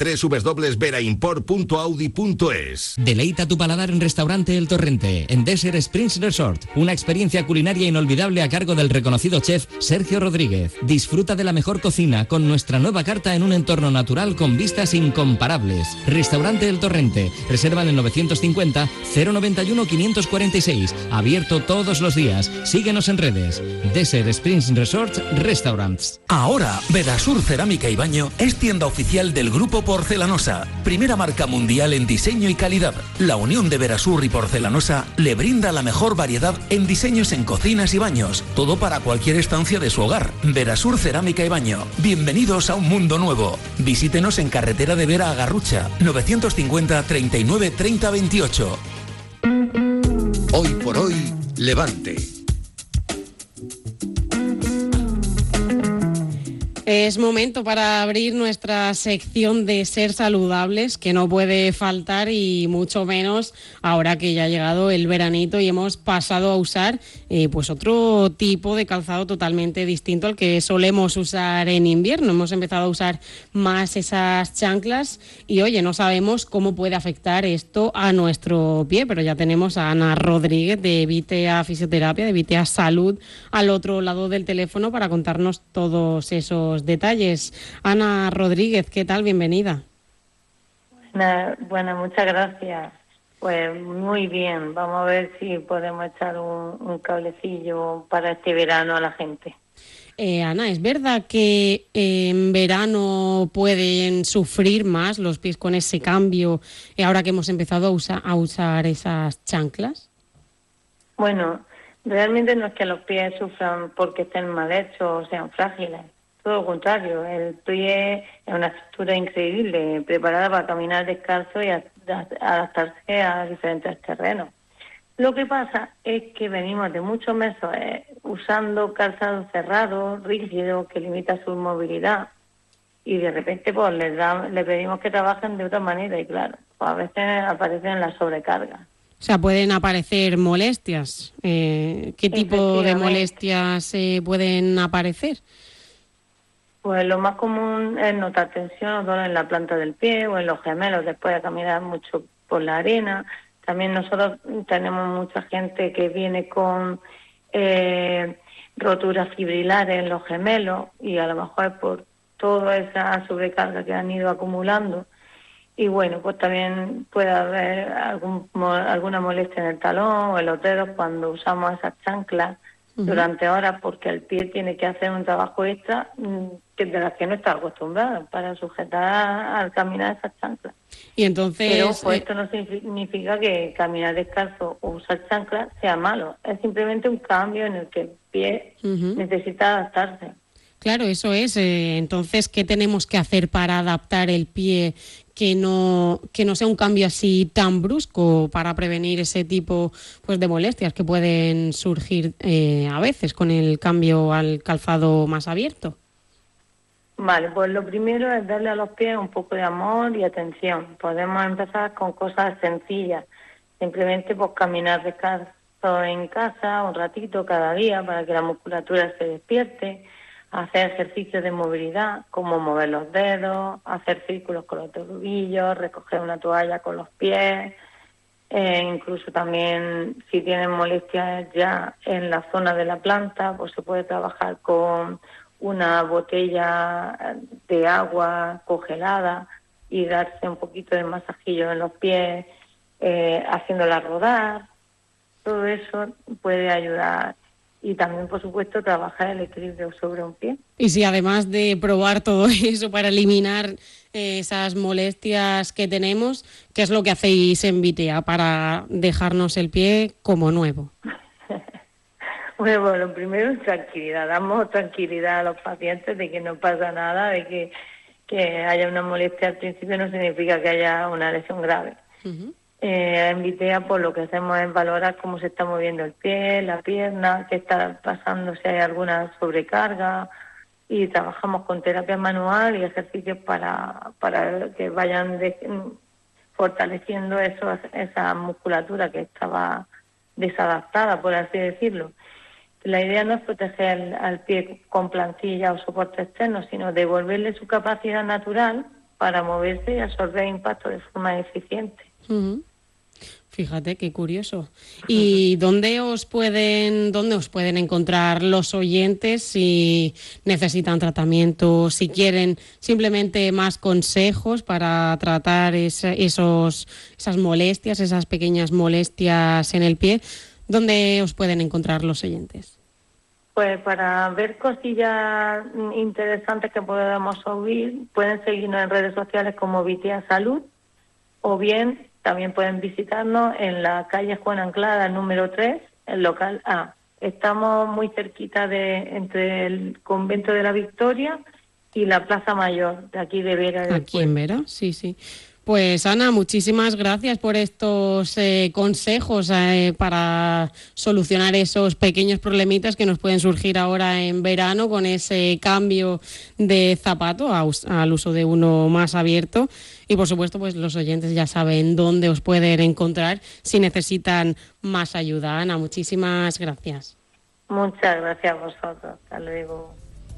www.veraimport.audi.es. Deleita tu paladar en Restaurante El Torrente, en Desert Springs Resort. Una experiencia culinaria inolvidable a cargo del reconocido chef Sergio Rodríguez. Disfruta de la mejor cocina con nuestra nueva carta en un entorno natural con vistas incomparables. Restaurante El Torrente. Reserva en el 950 091 546. Abierto todos los días. Síguenos en redes. Desert Springs Resort Restaurants. Ahora, Verasur Cerámica y Baño es tienda oficial del Grupo Porcelanosa, primera marca mundial en diseño y calidad. La unión de Verasur y Porcelanosa le brinda la mejor variedad en diseños en cocinas y baños, todo para cualquier estancia de su hogar. Verasur Cerámica y Baño. Bienvenidos a un mundo nuevo. Visítenos en carretera de Vera a Garrucha, 950 39 30 28. Hoy por hoy, Levante. Es momento para abrir nuestra sección de ser saludables, que no puede faltar, y mucho menos ahora que ya ha llegado el veranito y hemos pasado a usar pues otro tipo de calzado totalmente distinto al que solemos usar en invierno. Hemos empezado a usar más esas chanclas y, oye, no sabemos cómo puede afectar esto a nuestro pie, pero ya tenemos a Ana Rodríguez de Vitea Fisioterapia, de Vitea Salud, al otro lado del teléfono para contarnos todos esos detalles. Ana Rodríguez, ¿qué tal? Bienvenida. Bueno, muchas gracias. Pues muy bien, vamos a ver si podemos echar un cablecillo para este verano a la gente. Ana, ¿es verdad que en verano pueden sufrir más los pies con ese cambio ahora que hemos empezado a usar esas chanclas? Bueno, realmente no es que los pies sufran porque estén mal hechos o sean frágiles. Todo lo contrario, el pie es una estructura increíble, preparada para caminar descalzo y adaptarse a diferentes terrenos. Lo que pasa es que venimos de muchos meses usando calzado cerrado, rígido, que limita su movilidad, y de repente pues le pedimos que trabajen de otra manera y claro, pues a veces aparecen las sobrecargas. O sea, pueden aparecer molestias. ¿Qué tipo de molestias pueden aparecer? Pues lo más común es notar tensión o dolor en la planta del pie o en los gemelos después de caminar mucho por la arena. También nosotros tenemos mucha gente que viene con roturas fibrilares en los gemelos y a lo mejor es por toda esa sobrecarga que han ido acumulando. Y bueno, pues también puede haber alguna molestia en el talón o en los dedos cuando usamos esas chanclas durante horas, porque el pie tiene que hacer un trabajo extra de las que no está acostumbrado para sujetar al caminar esas chanclas. Y entonces, pero pues esto no significa que caminar descalzo o usar chanclas sea malo, es simplemente un cambio en el que el pie necesita adaptarse. Claro, eso es. Entonces, ¿qué tenemos que hacer para adaptar el pie que no sea un cambio así tan brusco, para prevenir ese tipo pues de molestias que pueden surgir a veces con el cambio al calzado más abierto? Vale, pues lo primero es darle a los pies un poco de amor y atención. Podemos empezar con cosas sencillas, simplemente pues caminar descalzo en casa un ratito cada día para que la musculatura se despierte, hacer ejercicios de movilidad como mover los dedos, hacer círculos con los tobillos, recoger una toalla con los pies, incluso también si tienen molestias ya en la zona de la planta, pues se puede trabajar con una botella de agua congelada y darse un poquito de masajillo en los pies, haciéndola rodar. Todo eso puede ayudar. Y también, por supuesto, trabajar el equilibrio sobre un pie. Y si además de probar todo eso para eliminar esas molestias que tenemos, ¿qué es lo que hacéis en Vitea para dejarnos el pie como nuevo? Bueno, lo primero es tranquilidad. Damos tranquilidad a los pacientes de que no pasa nada, de que haya una molestia al principio no significa que haya una lesión grave. En Vitea, pues lo que hacemos es valorar cómo se está moviendo el pie, la pierna, qué está pasando, si hay alguna sobrecarga, y trabajamos con terapia manual y ejercicios para que vayan fortaleciendo esa musculatura que estaba desadaptada, por así decirlo. La idea no es proteger al pie con plantilla o soporte externo, sino devolverle su capacidad natural para moverse y absorber impacto de forma eficiente. Fíjate qué curioso. ¿Y dónde os pueden encontrar los oyentes si necesitan tratamiento, si quieren simplemente más consejos para tratar esas molestias, esas pequeñas molestias en el pie? ¿Dónde os pueden encontrar los oyentes? Pues para ver cosillas interesantes que podamos subir, pueden seguirnos en redes sociales como Vitea Salud, o bien también pueden visitarnos en la calle Juan Anclada, número 3, el local A. Estamos muy cerquita entre el Convento de la Victoria y la Plaza Mayor, de aquí de Vera. Aquí en Vera, sí. Pues Ana, muchísimas gracias por estos consejos para solucionar esos pequeños problemitas que nos pueden surgir ahora en verano con ese cambio de zapato al uso de uno más abierto. Y por supuesto, pues los oyentes ya saben dónde os pueden encontrar si necesitan más ayuda. Ana, muchísimas gracias. Muchas gracias a vosotros. Hasta luego.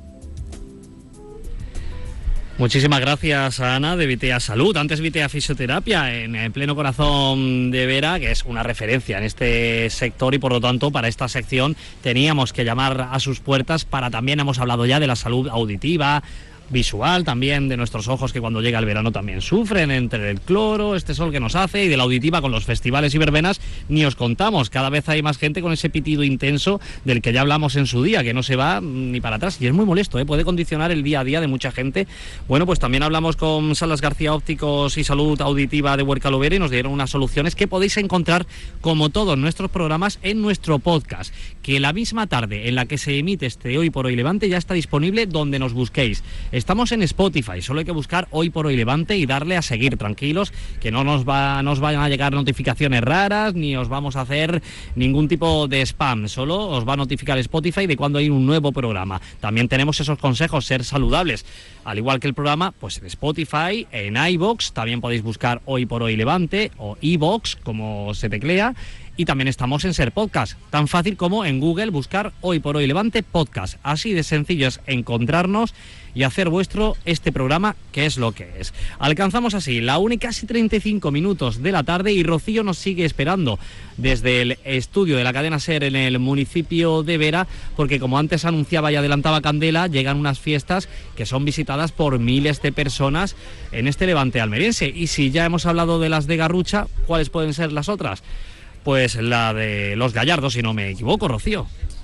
Muchísimas gracias a Ana de Vitea Salud, antes Vitea Fisioterapia, en el pleno corazón de Vera, que es una referencia en este sector y por lo tanto para esta sección teníamos que llamar a sus puertas para también, hemos hablado ya de la salud auditiva, visual, también de nuestros ojos que cuando llega el verano también sufren entre el cloro, este sol que nos hace, y de la auditiva con los festivales y verbenas ni os contamos, cada vez hay más gente con ese pitido intenso del que ya hablamos en su día, que no se va ni para atrás y es muy molesto, puede condicionar el día a día de mucha gente. Bueno, pues también hablamos con Salas García Ópticos y Salud Auditiva de Huerca Lovera y nos dieron unas soluciones que podéis encontrar como todos nuestros programas en nuestro podcast, que la misma tarde en la que se emite este Hoy por Hoy Levante ya está disponible donde nos busquéis. Estamos en Spotify, solo hay que buscar Hoy por Hoy Levante y darle a seguir, tranquilos, que no os vayan a llegar notificaciones raras, ni os vamos a hacer ningún tipo de spam, solo os va a notificar Spotify de cuando hay un nuevo programa. También tenemos esos consejos, ser saludables, al igual que el programa, pues en Spotify, en iVoox, también podéis buscar Hoy por Hoy Levante, o iVoox, como se teclea, y también estamos en Ser Podcast, tan fácil como en Google buscar Hoy por Hoy Levante Podcast. Así de sencillo es encontrarnos y hacer vuestro este programa, que es lo que es. Alcanzamos así la 1 y casi 35 minutos de la tarde y Rocío nos sigue esperando desde el estudio de la cadena SER en el municipio de Vera, porque como antes anunciaba y adelantaba Candela, llegan unas fiestas que son visitadas por miles de personas en este Levante almeriense. Y si ya hemos hablado de las de Garrucha, ¿cuáles pueden ser las otras? Pues la de los Gallardos, si no me equivoco, Rocío.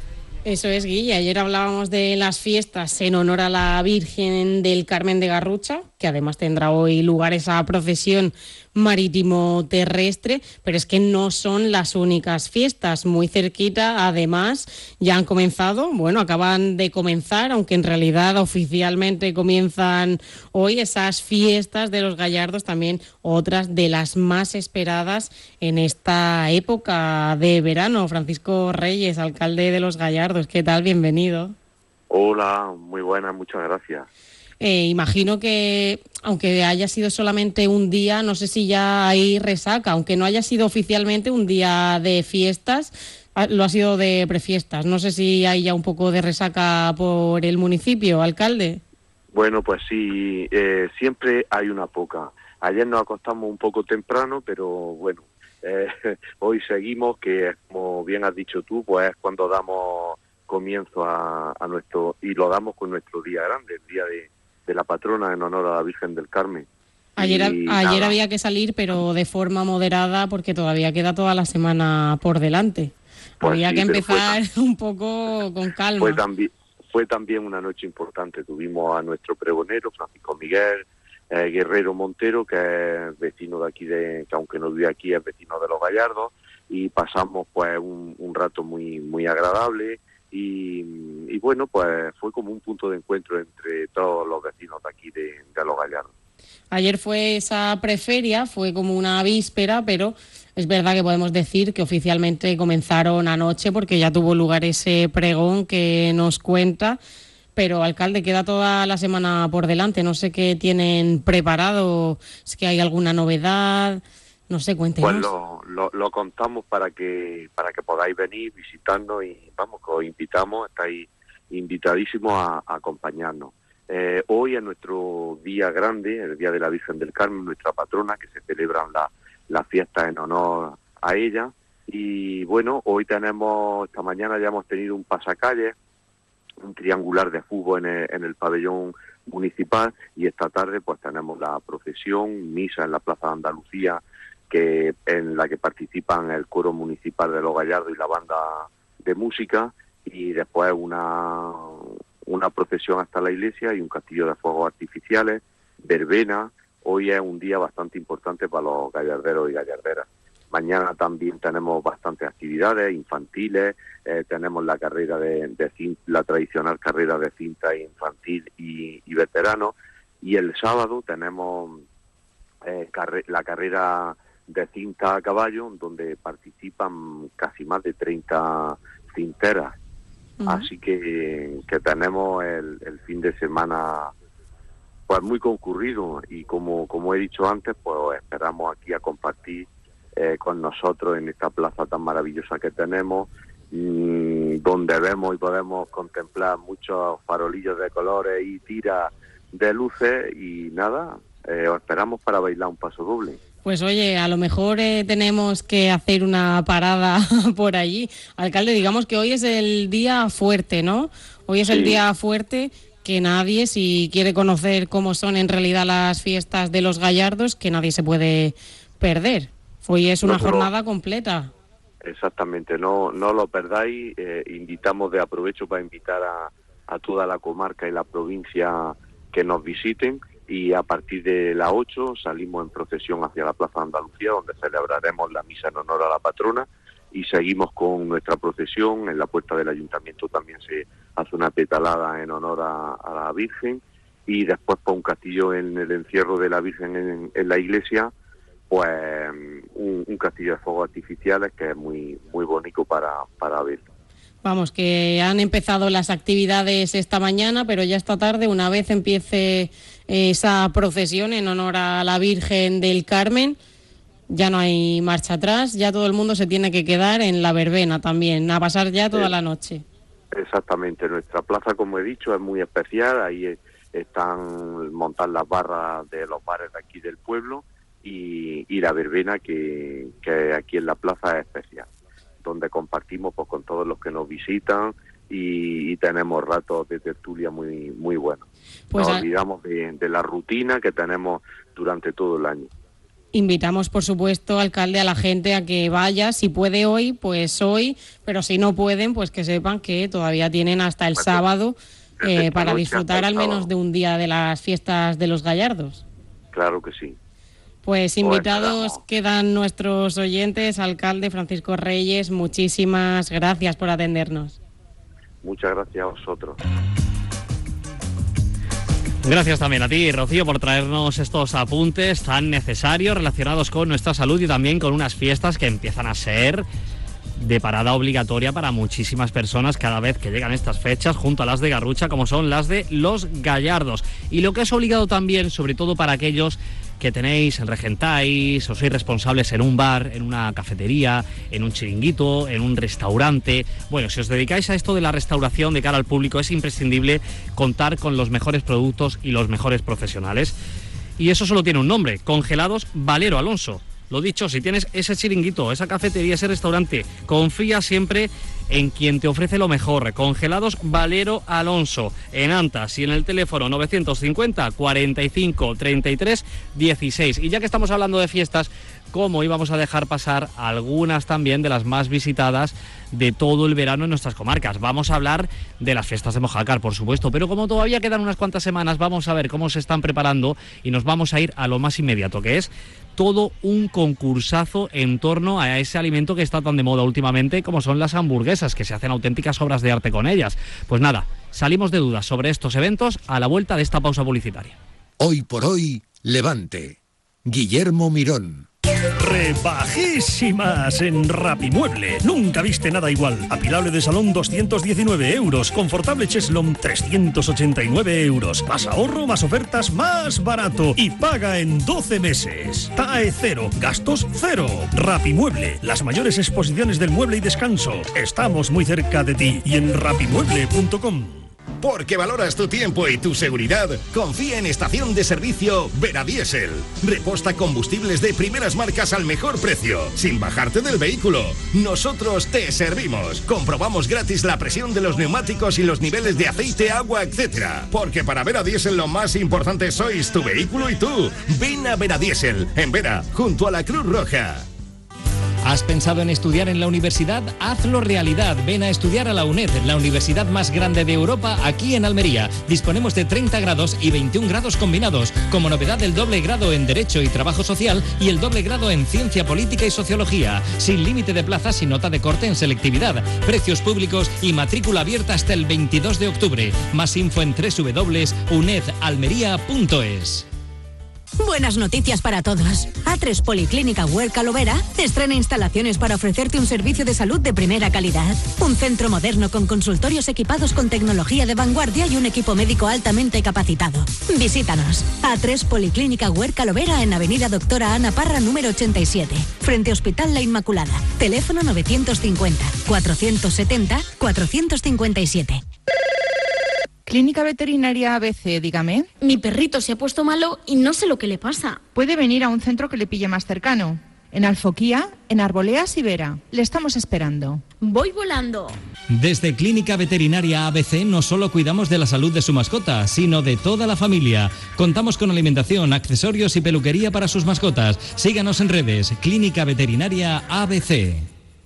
Eso es, Guille. Ayer hablábamos de las fiestas en honor a la Virgen del Carmen de Garrucha, que además tendrá hoy lugar esa procesión marítimo terrestre, pero es que no son las únicas fiestas. Muy cerquita, además, ya han comenzado, acaban de comenzar, aunque en realidad oficialmente comienzan hoy esas fiestas de los Gallardos, también otras de las más esperadas en esta época de verano. Francisco Reyes, alcalde de los Gallardos, ¿qué tal? Bienvenido. Hola, muy buenas, muchas gracias. Imagino que, aunque haya sido solamente un día, no sé si ya hay resaca, aunque no haya sido oficialmente un día de fiestas, lo ha sido de prefiestas. No sé si hay ya un poco de resaca por el municipio, alcalde. Bueno, pues sí, siempre hay una poca. Ayer nos acostamos un poco temprano, pero bueno, hoy seguimos, que como bien has dicho tú, pues es cuando damos comienzo a nuestro, y lo damos con nuestro día grande, el día de la patrona en honor a la Virgen del Carmen. Ayer había que salir, pero de forma moderada, porque todavía queda toda la semana por delante. Pues había que empezar un poco con calma. Fue también una noche importante. Tuvimos a nuestro pregonero, Francisco Miguel Guerrero Montero, que es vecino de aquí, que aunque no vive aquí, es vecino de los Gallardos, y pasamos pues un rato muy, muy agradable. Y bueno, pues fue como un punto de encuentro entre todos los vecinos de aquí de Los Gallardos. Ayer fue esa preferia, fue como una víspera, pero es verdad que podemos decir que oficialmente comenzaron anoche porque ya tuvo lugar ese pregón que nos cuenta. Pero, alcalde, queda toda la semana por delante, no sé qué tienen preparado, es que hay alguna novedad... No sé, cuéntenos. Pues lo contamos para que podáis venir, visitarnos y vamos, que os invitamos, estáis invitadísimos a acompañarnos. Hoy es nuestro día grande, el Día de la Virgen del Carmen, nuestra patrona, que se celebran las fiestas en honor a ella. Y bueno, hoy esta mañana ya hemos tenido un pasacalles, un triangular de fútbol en el pabellón municipal, y esta tarde pues tenemos la procesión, misa en la Plaza de Andalucía, en la que participan el coro municipal de Los Gallardos y la banda de música, y después una procesión hasta la iglesia y un castillo de fuegos artificiales, verbena. Hoy es un día bastante importante para los gallarderos y gallarderas. Mañana también tenemos bastantes actividades infantiles, tenemos la carrera la tradicional carrera de cinta infantil y veterano, y el sábado tenemos la carrera de cinta a caballo, donde participan casi más de 30 cinteras. Así que tenemos el fin de semana pues muy concurrido, y como he dicho antes, pues esperamos aquí a compartir con nosotros en esta plaza tan maravillosa que tenemos, donde vemos y podemos contemplar muchos farolillos de colores y tiras de luces, y nada, os esperamos para bailar un paso doble. Pues oye, a lo mejor tenemos que hacer una parada por allí. Alcalde, digamos que hoy es el día fuerte, ¿no? Hoy es el día fuerte que nadie, si quiere conocer cómo son en realidad las fiestas de los Gallardos, que nadie se puede perder. Hoy es una jornada completa. Exactamente, no lo perdáis. Invitamos, de aprovecho para invitar a toda la comarca y la provincia que nos visiten, y a partir de las 8 salimos en procesión hacia la Plaza de Andalucía, donde celebraremos la misa en honor a la patrona, y seguimos con nuestra procesión. En la puerta del ayuntamiento también se hace una petalada en honor a la Virgen, y después por un castillo en el encierro de la Virgen en la iglesia, pues un castillo de fuegos artificiales que es muy muy bonito para verlo. Vamos, que han empezado las actividades esta mañana, pero ya esta tarde, una vez empiece esa procesión en honor a la Virgen del Carmen, ya no hay marcha atrás, ya todo el mundo se tiene que quedar en la verbena también, a pasar ya toda la noche. Exactamente, nuestra plaza, como he dicho, es muy especial. Ahí están montadas las barras de los bares de aquí del pueblo, y la verbena que aquí en la plaza es especial, donde compartimos pues con todos los que nos visitan, y tenemos ratos de tertulia muy muy buenos. Pues nos olvidamos de la rutina que tenemos durante todo el año. Invitamos, por supuesto, alcalde, a la gente a que vaya. Si puede hoy, pues hoy, pero si no pueden, pues que sepan que todavía tienen hasta el sábado para disfrutar al menos de un día de las fiestas de los Gallardos. Claro que sí. Pues invitados quedan nuestros oyentes. Alcalde Francisco Reyes, muchísimas gracias por atendernos. Muchas gracias a vosotros. Gracias también a ti, Rocío, por traernos estos apuntes tan necesarios relacionados con nuestra salud, y también con unas fiestas que empiezan a ser de parada obligatoria para muchísimas personas cada vez que llegan estas fechas, junto a las de Garrucha, como son las de los Gallardos. Y lo que es obligado también, sobre todo para aquellos que regentáis o sois responsables en un bar, en una cafetería, en un chiringuito, en un restaurante. Bueno, si os dedicáis a esto de la restauración de cara al público, es imprescindible contar con los mejores productos y los mejores profesionales. Y eso solo tiene un nombre: Congelados Valero Alonso. Lo dicho, si tienes ese chiringuito, esa cafetería, ese restaurante, confía siempre en quien te ofrece lo mejor. Congelados Valero Alonso, en Antas, y en el teléfono 950 45 33 16. Y ya que estamos hablando de fiestas, ¿cómo íbamos a dejar pasar algunas también de las más visitadas de todo el verano en nuestras comarcas? Vamos a hablar de las fiestas de Mojácar, por supuesto, pero como todavía quedan unas cuantas semanas, vamos a ver cómo se están preparando, y nos vamos a ir a lo más inmediato, que es todo un concursazo en torno a ese alimento que está tan de moda últimamente, como son las hamburguesas, que se hacen auténticas obras de arte con ellas. Pues nada, salimos de dudas sobre estos eventos a la vuelta de esta pausa publicitaria. Hoy por hoy, Levante. Guillermo Mirón. Rebajísimas en Rapimueble. Nunca viste nada igual. Apilable de salón 219 euros. Confortable cheslón 389 euros. Más ahorro, más ofertas, más barato. Y paga en 12 meses. TAE cero. Gastos cero. Rapimueble. Las mayores exposiciones del mueble y descanso. Estamos muy cerca de ti. Y en rapimueble.com. Porque valoras tu tiempo y tu seguridad, confía en Estación de Servicio Veradiesel. Reposta combustibles de primeras marcas al mejor precio, sin bajarte del vehículo. Nosotros te servimos. Comprobamos gratis la presión de los neumáticos y los niveles de aceite, agua, etc. Porque para Veradiesel lo más importante sois tu vehículo y tú. Ven a Veradiesel, en Vera, junto a la Cruz Roja. ¿Has pensado en estudiar en la universidad? Hazlo realidad. Ven a estudiar a la UNED, la universidad más grande de Europa, aquí en Almería. Disponemos de 30 grados y 21 grados combinados. Como novedad, el doble grado en Derecho y Trabajo Social y el doble grado en Ciencia Política y Sociología. Sin límite de plazas y nota de corte en selectividad. Precios públicos y matrícula abierta hasta el 22 de octubre. Más info en www.unedalmería.es. Buenas noticias para todos. A3 Policlínica Huerca Lovera estrena instalaciones para ofrecerte un servicio de salud de primera calidad. Un centro moderno con consultorios equipados con tecnología de vanguardia y un equipo médico altamente capacitado. Visítanos. A3 Policlínica Huerca Lovera en Avenida Doctora Ana Parra número 87, frente Hospital La Inmaculada. Teléfono 950 470 457. Clínica Veterinaria ABC, dígame. Mi perrito se ha puesto malo y no sé lo que le pasa. Puede venir a un centro que le pille más cercano. En Alfoquía, en Arboleas y Vera. Le estamos esperando. Voy volando. Desde Clínica Veterinaria ABC no solo cuidamos de la salud de su mascota, sino de toda la familia. Contamos con alimentación, accesorios y peluquería para sus mascotas. Síganos en redes. Clínica Veterinaria ABC.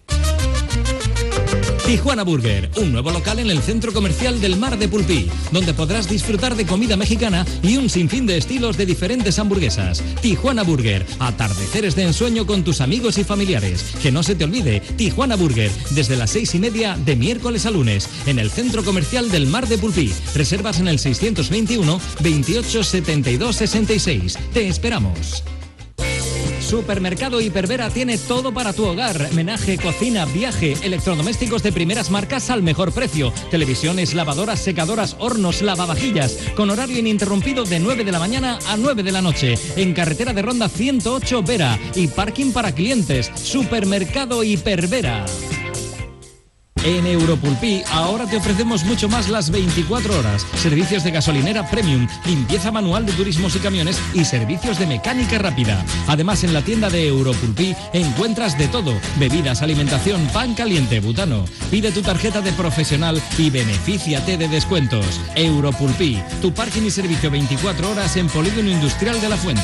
Tijuana Burger, un nuevo local en el centro comercial del Mar de Pulpí, donde podrás disfrutar de comida mexicana y un sinfín de estilos de diferentes hamburguesas. Tijuana Burger, atardeceres de ensueño con tus amigos y familiares. Que no se te olvide, Tijuana Burger, desde las 6:30 de miércoles a lunes, en el centro comercial del Mar de Pulpí. Reservas en el 621 28 72 66. Te esperamos. Supermercado Hipervera tiene todo para tu hogar. Menaje, cocina, viaje, electrodomésticos de primeras marcas al mejor precio. Televisiones, lavadoras, secadoras, hornos, lavavajillas. Con horario ininterrumpido de 9 de la mañana a 9 de la noche. En carretera de Ronda 108 Vera. Y parking para clientes. Supermercado Hipervera. En Europulpí ahora te ofrecemos mucho más las 24 horas. Servicios de gasolinera premium, limpieza manual de turismos y camiones y servicios de mecánica rápida. Además, en la tienda de Europulpí encuentras de todo: bebidas, alimentación, pan caliente, butano. Pide tu tarjeta de profesional y benefíciate de descuentos. Europulpí, tu parking y servicio 24 horas en Polígono Industrial de La Fuente.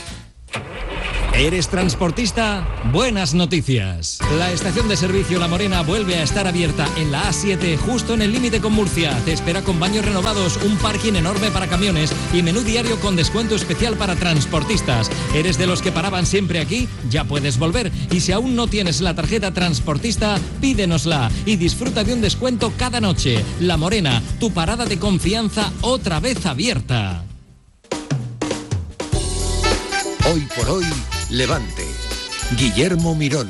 ¿Eres transportista? Buenas noticias. La estación de servicio La Morena vuelve a estar abierta en la A7, justo en el límite con Murcia. Te espera con baños renovados, un parking enorme para camiones y menú diario con descuento especial para transportistas. ¿Eres de los que paraban siempre aquí? Ya puedes volver. Y si aún no tienes la tarjeta transportista, pídenosla y disfruta de un descuento cada noche. La Morena, tu parada de confianza otra vez abierta. Hoy por hoy, Levante. Guillermo Mirón.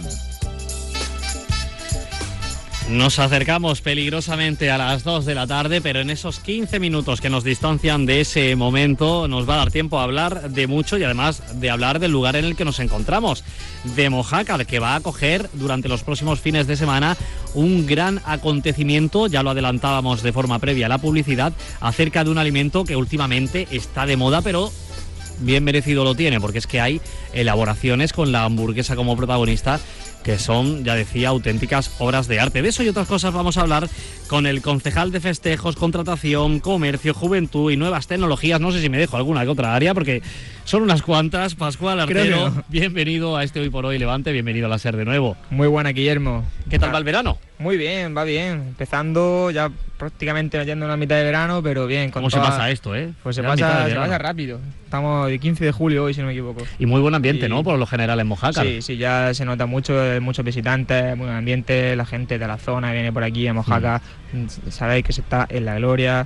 Nos acercamos peligrosamente a las 2 de la tarde, pero en esos 15 minutos que nos distancian de ese momento nos va a dar tiempo a hablar de mucho y además de hablar del lugar en el que nos encontramos, de Mojácar, que va a acoger durante los próximos fines de semana un gran acontecimiento, ya lo adelantábamos de forma previa a la publicidad, acerca de un alimento que últimamente está de moda, pero bien merecido lo tiene, porque es que hay elaboraciones con la hamburguesa como protagonista que son, ya decía, auténticas obras de arte. De eso y otras cosas vamos a hablar con el concejal de festejos, contratación, comercio, juventud y nuevas tecnologías. No sé si me dejo alguna que otra área, porque son unas cuantas. Pascual Artero, no. Bienvenido a este Hoy por Hoy Levante, bienvenido a la SER de nuevo. Muy buena, Guillermo. ¿Qué tal va el verano? Muy bien, va bien. Empezando ya prácticamente yendo a la mitad de verano, pero bien. ¿Cómo se pasa esto, Pues se pasa rápido. Estamos el 15 de julio hoy, si no me equivoco. Y muy buen ambiente, ¿no? Por lo general en Mojácar. Sí, ya se nota mucho, muchos visitantes, muy buen ambiente, la gente de la zona viene por aquí a Mojácar, sabéis que se está en la gloria.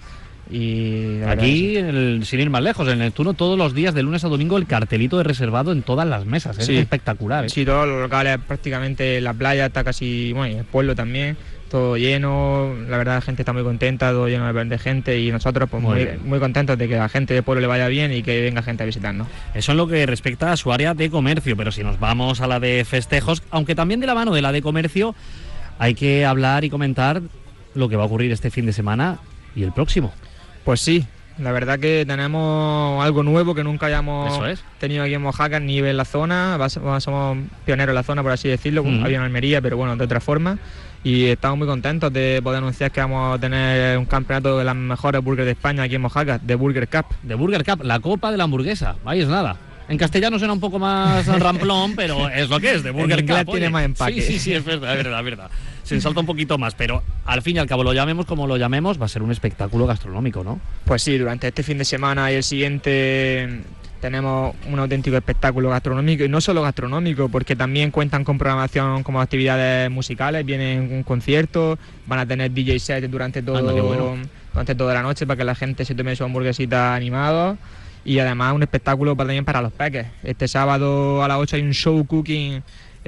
Y aquí, sin ir más lejos, en el Neptuno, todos los días de lunes a domingo el cartelito de reservado en todas las mesas, es espectacular, ¿eh? Sí, todos los locales, prácticamente la playa está casi, bueno, el pueblo también, todo lleno, la verdad la gente está muy contenta, todo lleno de gente y nosotros pues muy contentos de que a la gente del pueblo le vaya bien y que venga gente a visitarnos. Eso en lo que respecta a su área de comercio, pero si nos vamos a la de festejos, aunque también de la mano de la de comercio, hay que hablar y comentar lo que va a ocurrir este fin de semana y el próximo. Pues sí, la verdad que tenemos algo nuevo que nunca hayamos tenido aquí en Mojácar ni en la zona. Somos pioneros en la zona, por así decirlo. Había en Almería, pero bueno, de otra forma. Y estamos muy contentos de poder anunciar que vamos a tener un campeonato de las mejores burgers de España aquí en Mojácar, de Burger Cup. De Burger Cup, la copa de la hamburguesa. Ahí es nada. En castellano suena un poco más ramplón, pero es lo que es, de Burger Cup. Tiene más empaque. Sí, es verdad. Se ensalta un poquito más, pero al fin y al cabo, lo llamemos como lo llamemos, va a ser un espectáculo gastronómico, ¿no? Pues sí, durante este fin de semana y el siguiente tenemos un auténtico espectáculo gastronómico, y no solo gastronómico, porque también cuentan con programación como actividades musicales, vienen un concierto, van a tener DJ set durante toda la noche para que la gente se tome su hamburguesita animado. y además un espectáculo también para los peques. Este sábado a las 8 hay un show cooking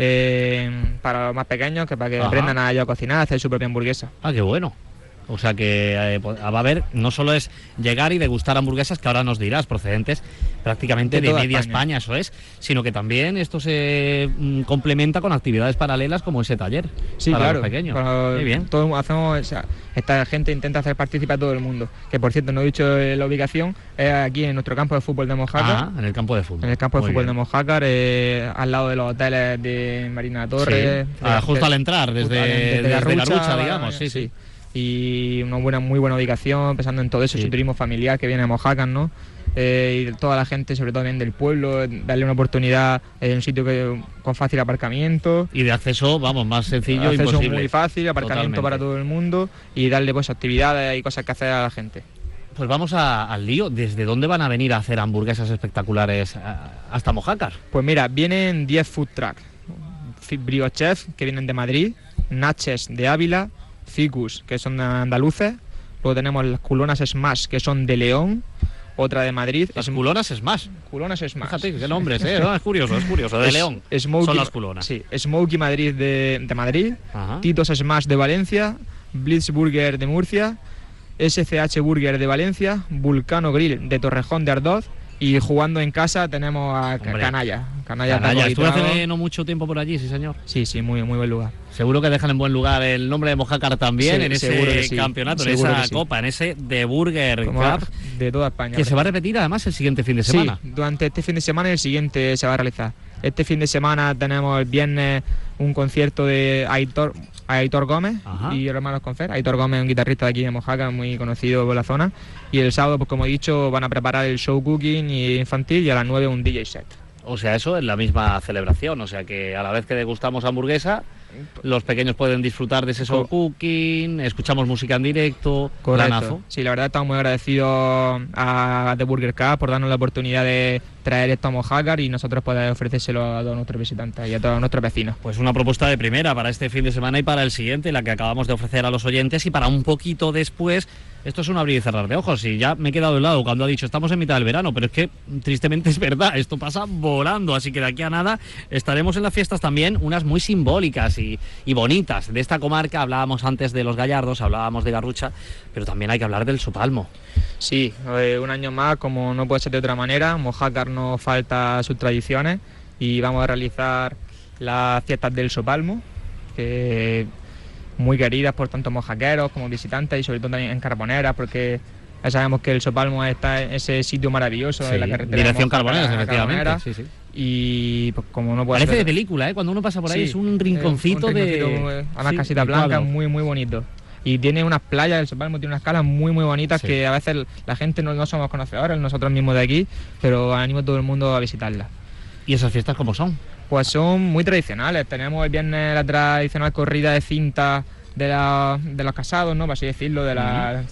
para los más pequeños, que para que aprendan a ellos a cocinar, a hacer su propia hamburguesa. Ah, qué bueno. O sea que va a haber, no solo es llegar y degustar hamburguesas, que ahora nos dirás, procedentes prácticamente de media España, eso es, sino que también esto se complementa con actividades paralelas como ese taller para los pequeños. Muy bien. Todo hacemos, o sea, esta gente intenta hacer partícipe a todo el mundo. Que por cierto, no he dicho la ubicación, es aquí en nuestro campo de fútbol de Mojácar. En el campo de fútbol. En el campo de fútbol de Mojácar, al lado de los hoteles de Marina Torres. Sí. Justo al entrar, desde Garrucha, digamos, sí. Y una muy buena ubicación, pensando en todo eso, ese turismo familiar que viene a Mojácar, ¿no? Y toda la gente, sobre todo bien del pueblo, darle una oportunidad en un sitio con fácil aparcamiento. Y de acceso, vamos, más sencillo acceso imposible. Muy fácil, aparcamiento para todo el mundo y darle pues actividades y cosas que hacer a la gente. Pues vamos al lío. ¿Desde dónde van a venir a hacer hamburguesas espectaculares hasta Mojácar? Pues mira, vienen 10 food trucks. Briochef, que vienen de Madrid, Naches de Ávila, Ficus, que son andaluces. Luego tenemos las culonas Smash, que son de León, otra de Madrid. Las culonas Smash. Culonas Smash. Fíjate qué nombres, ¿no? Es curioso, de León. Smokey, son las culonas. Sí, Smokey Madrid de Madrid, Titos Smash de Valencia, Blitz Burger de Murcia, SCH Burger de Valencia, Vulcano Grill de Torrejón de Ardoz. Y jugando en casa tenemos a Canalla. Estuve hace no mucho tiempo por allí, sí señor. Sí, muy buen lugar. Seguro que dejan en buen lugar el nombre de Mojácar también, en ese campeonato, en esa copa, en ese The Burger Cup de toda España. Que se va a repetir además el siguiente fin de semana. Sí, durante este fin de semana y el siguiente se va a realizar. Este fin de semana tenemos el viernes un concierto de Aitor Gómez y Hermanos Confer. Aitor Gómez es un guitarrista de aquí de Mojácar, muy conocido por la zona. Y el sábado, pues como he dicho, van a preparar el show cooking y infantil y a las 9 un DJ set. O sea, eso es la misma celebración, o sea que a la vez que degustamos hamburguesa, los pequeños pueden disfrutar de ese show cooking, escuchamos música en directo. Correcto. Sí, la verdad estamos muy agradecidos a The Burger Cup por darnos la oportunidad de traer esto a Mojácar y nosotros poder ofrecérselo a todos nuestros visitantes y a todos nuestros vecinos. Pues una propuesta de primera para este fin de semana y para el siguiente, la que acabamos de ofrecer a los oyentes, y para un poquito después. Esto es un abrir y cerrar de ojos, y ya me he quedado de lado cuando ha dicho estamos en mitad del verano, pero es que tristemente es verdad, esto pasa volando, así que de aquí a nada estaremos en las fiestas también, unas muy simbólicas y bonitas de esta comarca. Hablábamos antes de los Gallardos, hablábamos de Garrucha, pero también hay que hablar del Sopalmo. Sí, un año más, como no puede ser de otra manera, Mojácar no falta sus tradiciones y vamos a realizar las fiestas del Sopalmo, que muy queridas por tanto mojaqueros como visitantes y sobre todo también en Carboneras, porque ya sabemos que el Sopalmo está en ese sitio maravilloso en la carretera dirección Carboneras, efectivamente. Sí. Y pues como no puede parece ser de película, cuando uno pasa por ahí es un rinconcito de una casita blanca muy bonito. Y tiene unas playas, el Sopalmo tiene unas calas muy bonitas que a veces la gente no somos conocedores, nosotros mismos de aquí, pero animo a todo el mundo a visitarlas. ¿Y esas fiestas cómo son? Pues son muy tradicionales. Tenemos el viernes la tradicional corrida de cinta de los casados, ¿no? Por así decirlo, de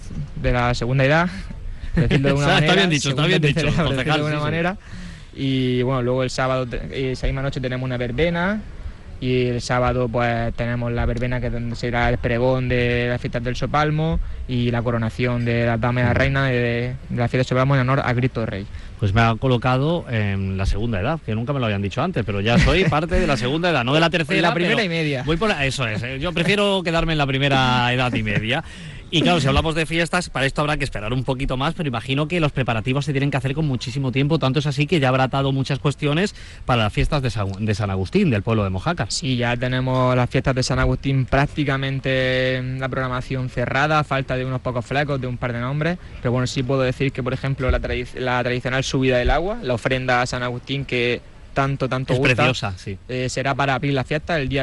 la segunda edad. Decirlo de una manera. Está bien dicho. De alguna manera. Y bueno, luego el sábado, esa misma noche tenemos una verbena. Y el sábado pues tenemos la verbena, que será el pregón de las fiestas del Sopalmo y la coronación de las damas y la reina de la fiesta del Sopalmo en honor a Cristo Rey. Pues me ha colocado en la segunda edad, que nunca me lo habían dicho antes, pero ya soy parte de la segunda edad, no de la tercera. La primera y media. Eso es, yo prefiero quedarme en la primera edad y media. Y claro, si hablamos de fiestas, para esto habrá que esperar un poquito más, pero imagino que los preparativos se tienen que hacer con muchísimo tiempo, tanto es así que ya habrá atado muchas cuestiones para las fiestas de San Agustín, del pueblo de Mojácar. Sí, ya tenemos las fiestas de San Agustín prácticamente la programación cerrada, falta de unos pocos flecos, de un par de nombres, pero bueno, sí puedo decir que, por ejemplo, la tradicional subida del agua, la ofrenda a San Agustín, que tanto es gusta, preciosa, sí. Será para abrir la fiesta el día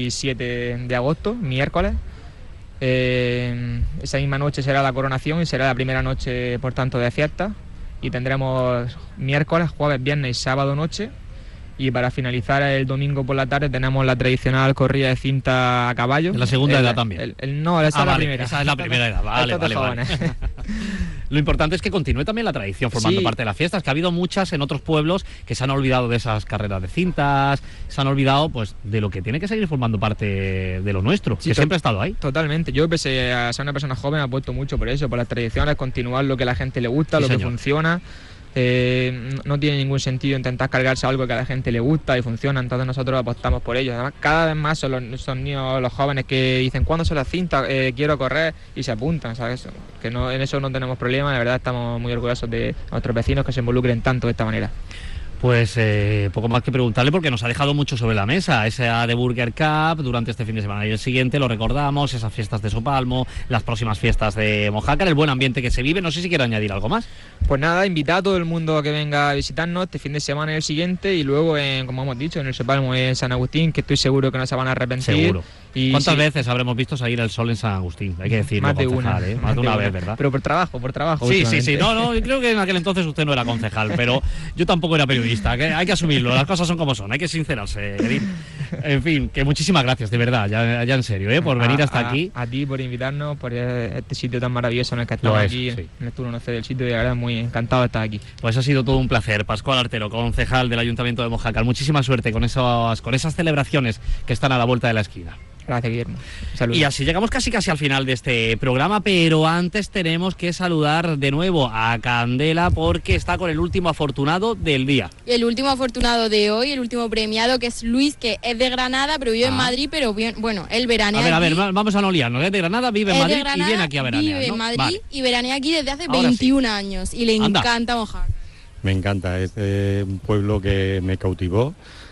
27 de agosto, miércoles. Esa misma noche será la coronación y será la primera noche, por tanto, de fiesta, y tendremos miércoles, jueves, viernes y sábado noche, y para finalizar el domingo por la tarde tenemos la tradicional corrida de cinta a caballo. En la segunda edad también. Esa es la primera. Esa es la primera edad, vale. Lo importante es que continúe también la tradición formando parte de las fiestas, que ha habido muchas en otros pueblos que se han olvidado de esas carreras de cintas, se han olvidado pues de lo que tiene que seguir formando parte de lo nuestro, que siempre ha estado ahí. Totalmente, yo pese a ser una persona joven apuesto mucho por eso, por las tradiciones, continuar lo que a la gente le gusta, lo que funciona. no tiene ningún sentido intentar cargarse algo que a la gente le gusta y funciona, entonces nosotros apostamos por ello. Además, cada vez más son los niños, los jóvenes que dicen ¿cuándo son las cintas? Quiero correr, y se apuntan, ¿sabes? Que no, en eso no tenemos problema, la verdad estamos muy orgullosos de nuestros vecinos que se involucren tanto de esta manera. Pues poco más que preguntarle, porque nos ha dejado mucho sobre la mesa. Esa de Burger Cup durante este fin de semana y el siguiente, lo recordamos, esas fiestas de Sopalmo, las próximas fiestas de Mojácar, el buen ambiente que se vive. No sé si quiere añadir algo más. Pues nada, invitar a todo el mundo a que venga a visitarnos este fin de semana y el siguiente, y luego, como hemos dicho, en el Sopalmo en San Agustín, que estoy seguro que no se van a arrepentir. Seguro. Y ¿cuántas veces habremos visto salir el sol en San Agustín? Hay que decirlo, más de concejal, una, más de una vez, ¿verdad? Pero por trabajo. Sí. No, yo creo que en aquel entonces usted no era concejal, pero yo tampoco era periodista. Que hay que asumirlo, las cosas son como son, hay que sincerarse, Edín. En fin, que muchísimas gracias, de verdad, ya en serio, por venir hasta aquí. A ti por invitarnos, por este sitio tan maravilloso en el que estamos aquí, sí. En el turno C del sitio, y de verdad muy encantado de estar aquí. Pues ha sido todo un placer. Pascual Artero, concejal del Ayuntamiento de Mojácar, muchísima suerte con esas celebraciones que están a la vuelta de la esquina. Gracias, Guillermo. Saludos. Y así llegamos casi al final de este programa, pero antes tenemos que saludar de nuevo a Candela, porque está con el último afortunado del día. El último afortunado de hoy, el último premiado, que es Luis, que es de Granada, pero vive en Madrid, pero bien, bueno, él veranea A ver, vamos a no liarnos, es de Granada, vive en Madrid y viene aquí a veranear, vive en Madrid, vale. Y veranea aquí desde hace Ahora 21 años, y le encanta Mojácar. Me encanta, es un pueblo que me cautivó.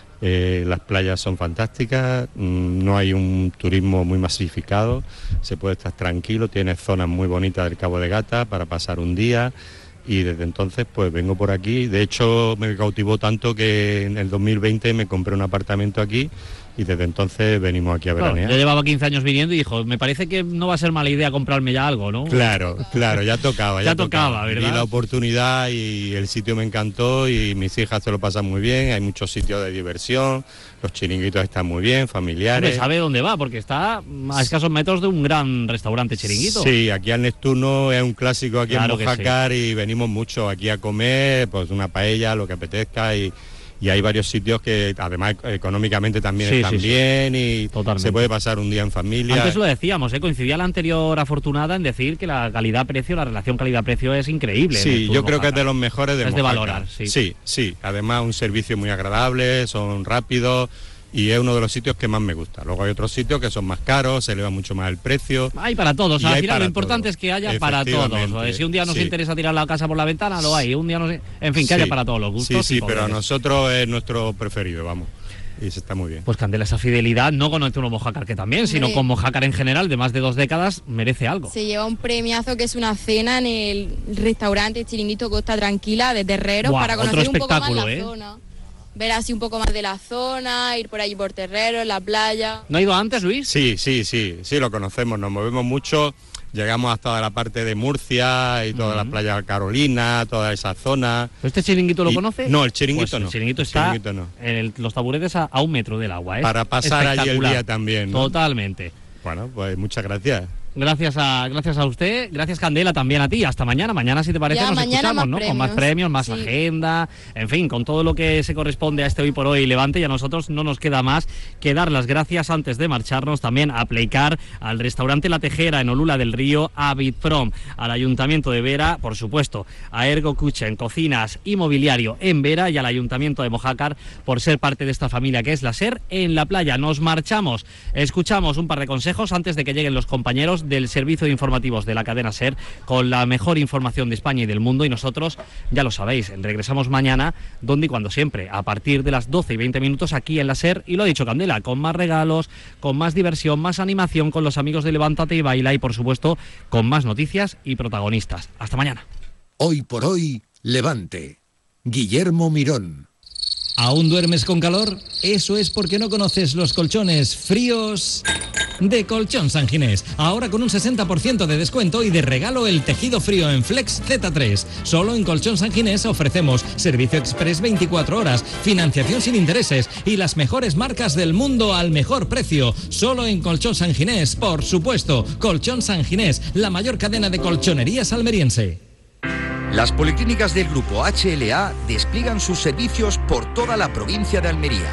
Las playas son fantásticas, no hay un turismo muy masificado, se puede estar tranquilo, tiene zonas muy bonitas del Cabo de Gata para pasar un día, y desde entonces pues vengo por aquí. De hecho me cautivó tanto que en el 2020 me compré un apartamento aquí, y desde entonces venimos aquí a veranear. Yo llevaba 15 años viniendo y dijo, me parece que no va a ser mala idea comprarme ya algo, ¿no? Claro, ya tocaba. Ya tocaba, ¿verdad? Vi la oportunidad y el sitio me encantó, y mis hijas se lo pasan muy bien, hay muchos sitios de diversión, los chiringuitos están muy bien, familiares. Hombre, sabe dónde va, porque está a escasos metros de un gran restaurante chiringuito. Sí, aquí al Neptuno es un clásico aquí claro en Mojácar, sí. Y venimos mucho aquí a comer, pues una paella, lo que apetezca, y hay varios sitios que además económicamente también están bien, y totalmente. Se puede pasar un día en familia. Antes lo decíamos, coincidía la anterior afortunada en decir que la calidad-precio, la relación calidad-precio es increíble. Sí, yo creo que es de los mejores de Mojácar. Es de valorar, sí. Sí, además un servicio muy agradable, son rápidos, y es uno de los sitios que más me gusta. Luego hay otros sitios que son más caros, se eleva mucho más el precio. Hay para todos, al final lo importante es que haya para todos. Si un día nos interesa tirar la casa por la ventana, lo hay. Un día en fin, que haya para todos los gustos. Sí, pero a nosotros es nuestro preferido, vamos. Y se está muy bien. Pues Candela, esa fidelidad, no con nuestro Mojácar que también, sino con Mojácar en general, de más de 2 décadas, merece algo. Se lleva un premiazo que es una cena en el restaurante Chiringuito Costa Tranquila de Terreros. Buah, para conocer un poco más la ¿eh? zona. Ver así un poco más de la zona, ir por allí por Terreros, en la playa. ¿No ha ido antes, Luis? Sí, lo conocemos, nos movemos mucho, llegamos hasta la parte de Murcia y toda la playa Carolina, toda esa zona. ¿Este chiringuito lo conoce? No, el chiringuito pues no. El chiringuito está en los taburetes a 1 metro del agua. Para pasar allí el día también, ¿no? Totalmente. Bueno, pues muchas gracias. Gracias a usted, gracias Candela, también a ti. Hasta mañana, si te parece nos escuchamos, ¿no? Con más premios, más agenda, en fin, con todo lo que se corresponde a este Hoy por Hoy Levante, y a nosotros no nos queda más que dar las gracias antes de marcharnos también a Playcar, al restaurante La Tejera en Olula del Río, a Bitprom, al Ayuntamiento de Vera, por supuesto, a Ergo Kitchen, Cocinas y Mobiliario en Vera, y al Ayuntamiento de Mojácar por ser parte de esta familia que es la SER en la playa. Nos marchamos, escuchamos un par de consejos antes de que lleguen los compañeros del servicio de informativos de la cadena SER con la mejor información de España y del mundo, y nosotros, ya lo sabéis, regresamos mañana, donde y cuando siempre, a partir de las 12:20 aquí en la SER, y lo ha dicho Candela, con más regalos, con más diversión, más animación, con los amigos de Levántate y Baila, y por supuesto con más noticias y protagonistas. Hasta mañana. Hoy por Hoy Levante. Guillermo Mirón. ¿Aún duermes con calor? Eso es porque no conoces los colchones fríos de Colchón San Ginés. Ahora con un 60% de descuento y de regalo el tejido frío en Flex Z3. Solo en Colchón San Ginés ofrecemos servicio express 24 horas, financiación sin intereses y las mejores marcas del mundo al mejor precio. Solo en Colchón San Ginés, por supuesto. Colchón San Ginés, la mayor cadena de colchonerías almeriense. Las policlínicas del Grupo HLA despliegan sus servicios por toda la provincia de Almería.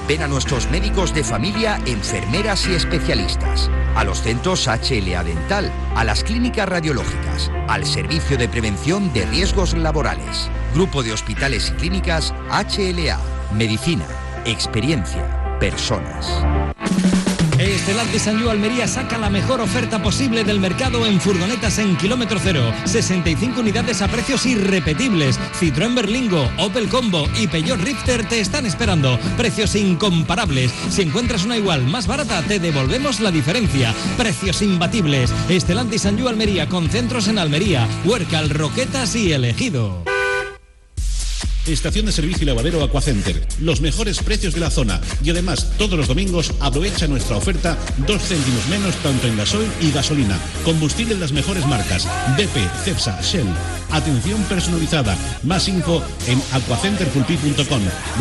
Ven a nuestros médicos de familia, enfermeras y especialistas, a los centros HLA Dental, a las clínicas radiológicas, al Servicio de Prevención de Riesgos Laborales. Grupo de Hospitales y Clínicas HLA. Medicina, experiencia, personas. Stellantis Sanyu Almería saca la mejor oferta posible del mercado en furgonetas en kilómetro cero. 65 unidades a precios irrepetibles. Citroën Berlingo, Opel Combo y Peugeot Rifter te están esperando. Precios incomparables. Si encuentras una igual más barata, te devolvemos la diferencia. Precios imbatibles. Stellantis Sanyu Almería, con centros en Almería, Huércal, Roquetas y El Ejido. Estación de servicio y lavadero Aquacenter. Los mejores precios de la zona. Y además, todos los domingos aprovecha nuestra oferta 2 céntimos menos tanto en gasoil y gasolina. Combustible de las mejores marcas. BP, Cepsa, Shell. Atención personalizada. Más info en aquacenterpulpí.com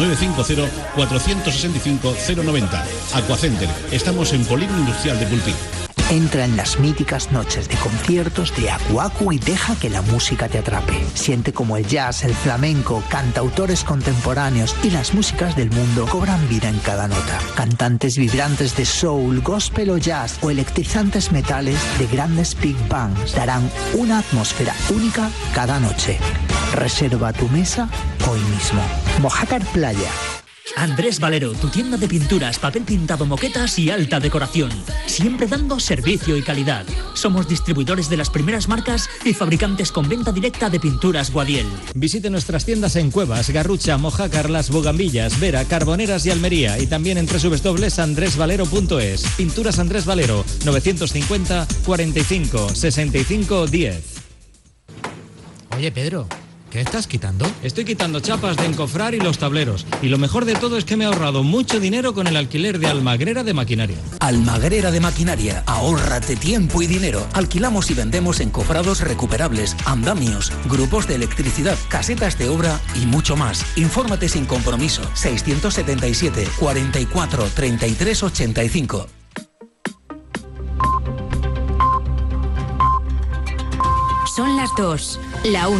950-465-090. Aquacenter. Estamos en Polígono Industrial de Pulpí. Entra en las míticas noches de conciertos de Aku Aku y deja que la música te atrape. Siente como el jazz, el flamenco, cantautores contemporáneos y las músicas del mundo cobran vida en cada nota. Cantantes vibrantes de soul, gospel o jazz o electrizantes metales de grandes big bands darán una atmósfera única cada noche. Reserva tu mesa hoy mismo. Mojácar Playa. Andrés Valero, tu tienda de pinturas, papel pintado, moquetas y alta decoración. Siempre dando servicio y calidad. Somos distribuidores de las primeras marcas y fabricantes con venta directa de pinturas Guadiel. Visite nuestras tiendas en Cuevas, Garrucha, Mojácar, Las Bogambillas, Vera, Carboneras y Almería. Y también en www.andresvalero.es. Pinturas Andrés Valero, 950 45 65 10. Oye, Pedro, ¿qué estás quitando? Estoy quitando chapas de encofrar y los tableros. Y lo mejor de todo es que me he ahorrado mucho dinero con el alquiler de Almagrera de Maquinaria. Almagrera de Maquinaria. Ahórrate tiempo y dinero. Alquilamos y vendemos encofrados recuperables, andamios, grupos de electricidad, casetas de obra y mucho más. Infórmate sin compromiso. 677 44 33 85. Son las 2, la 1.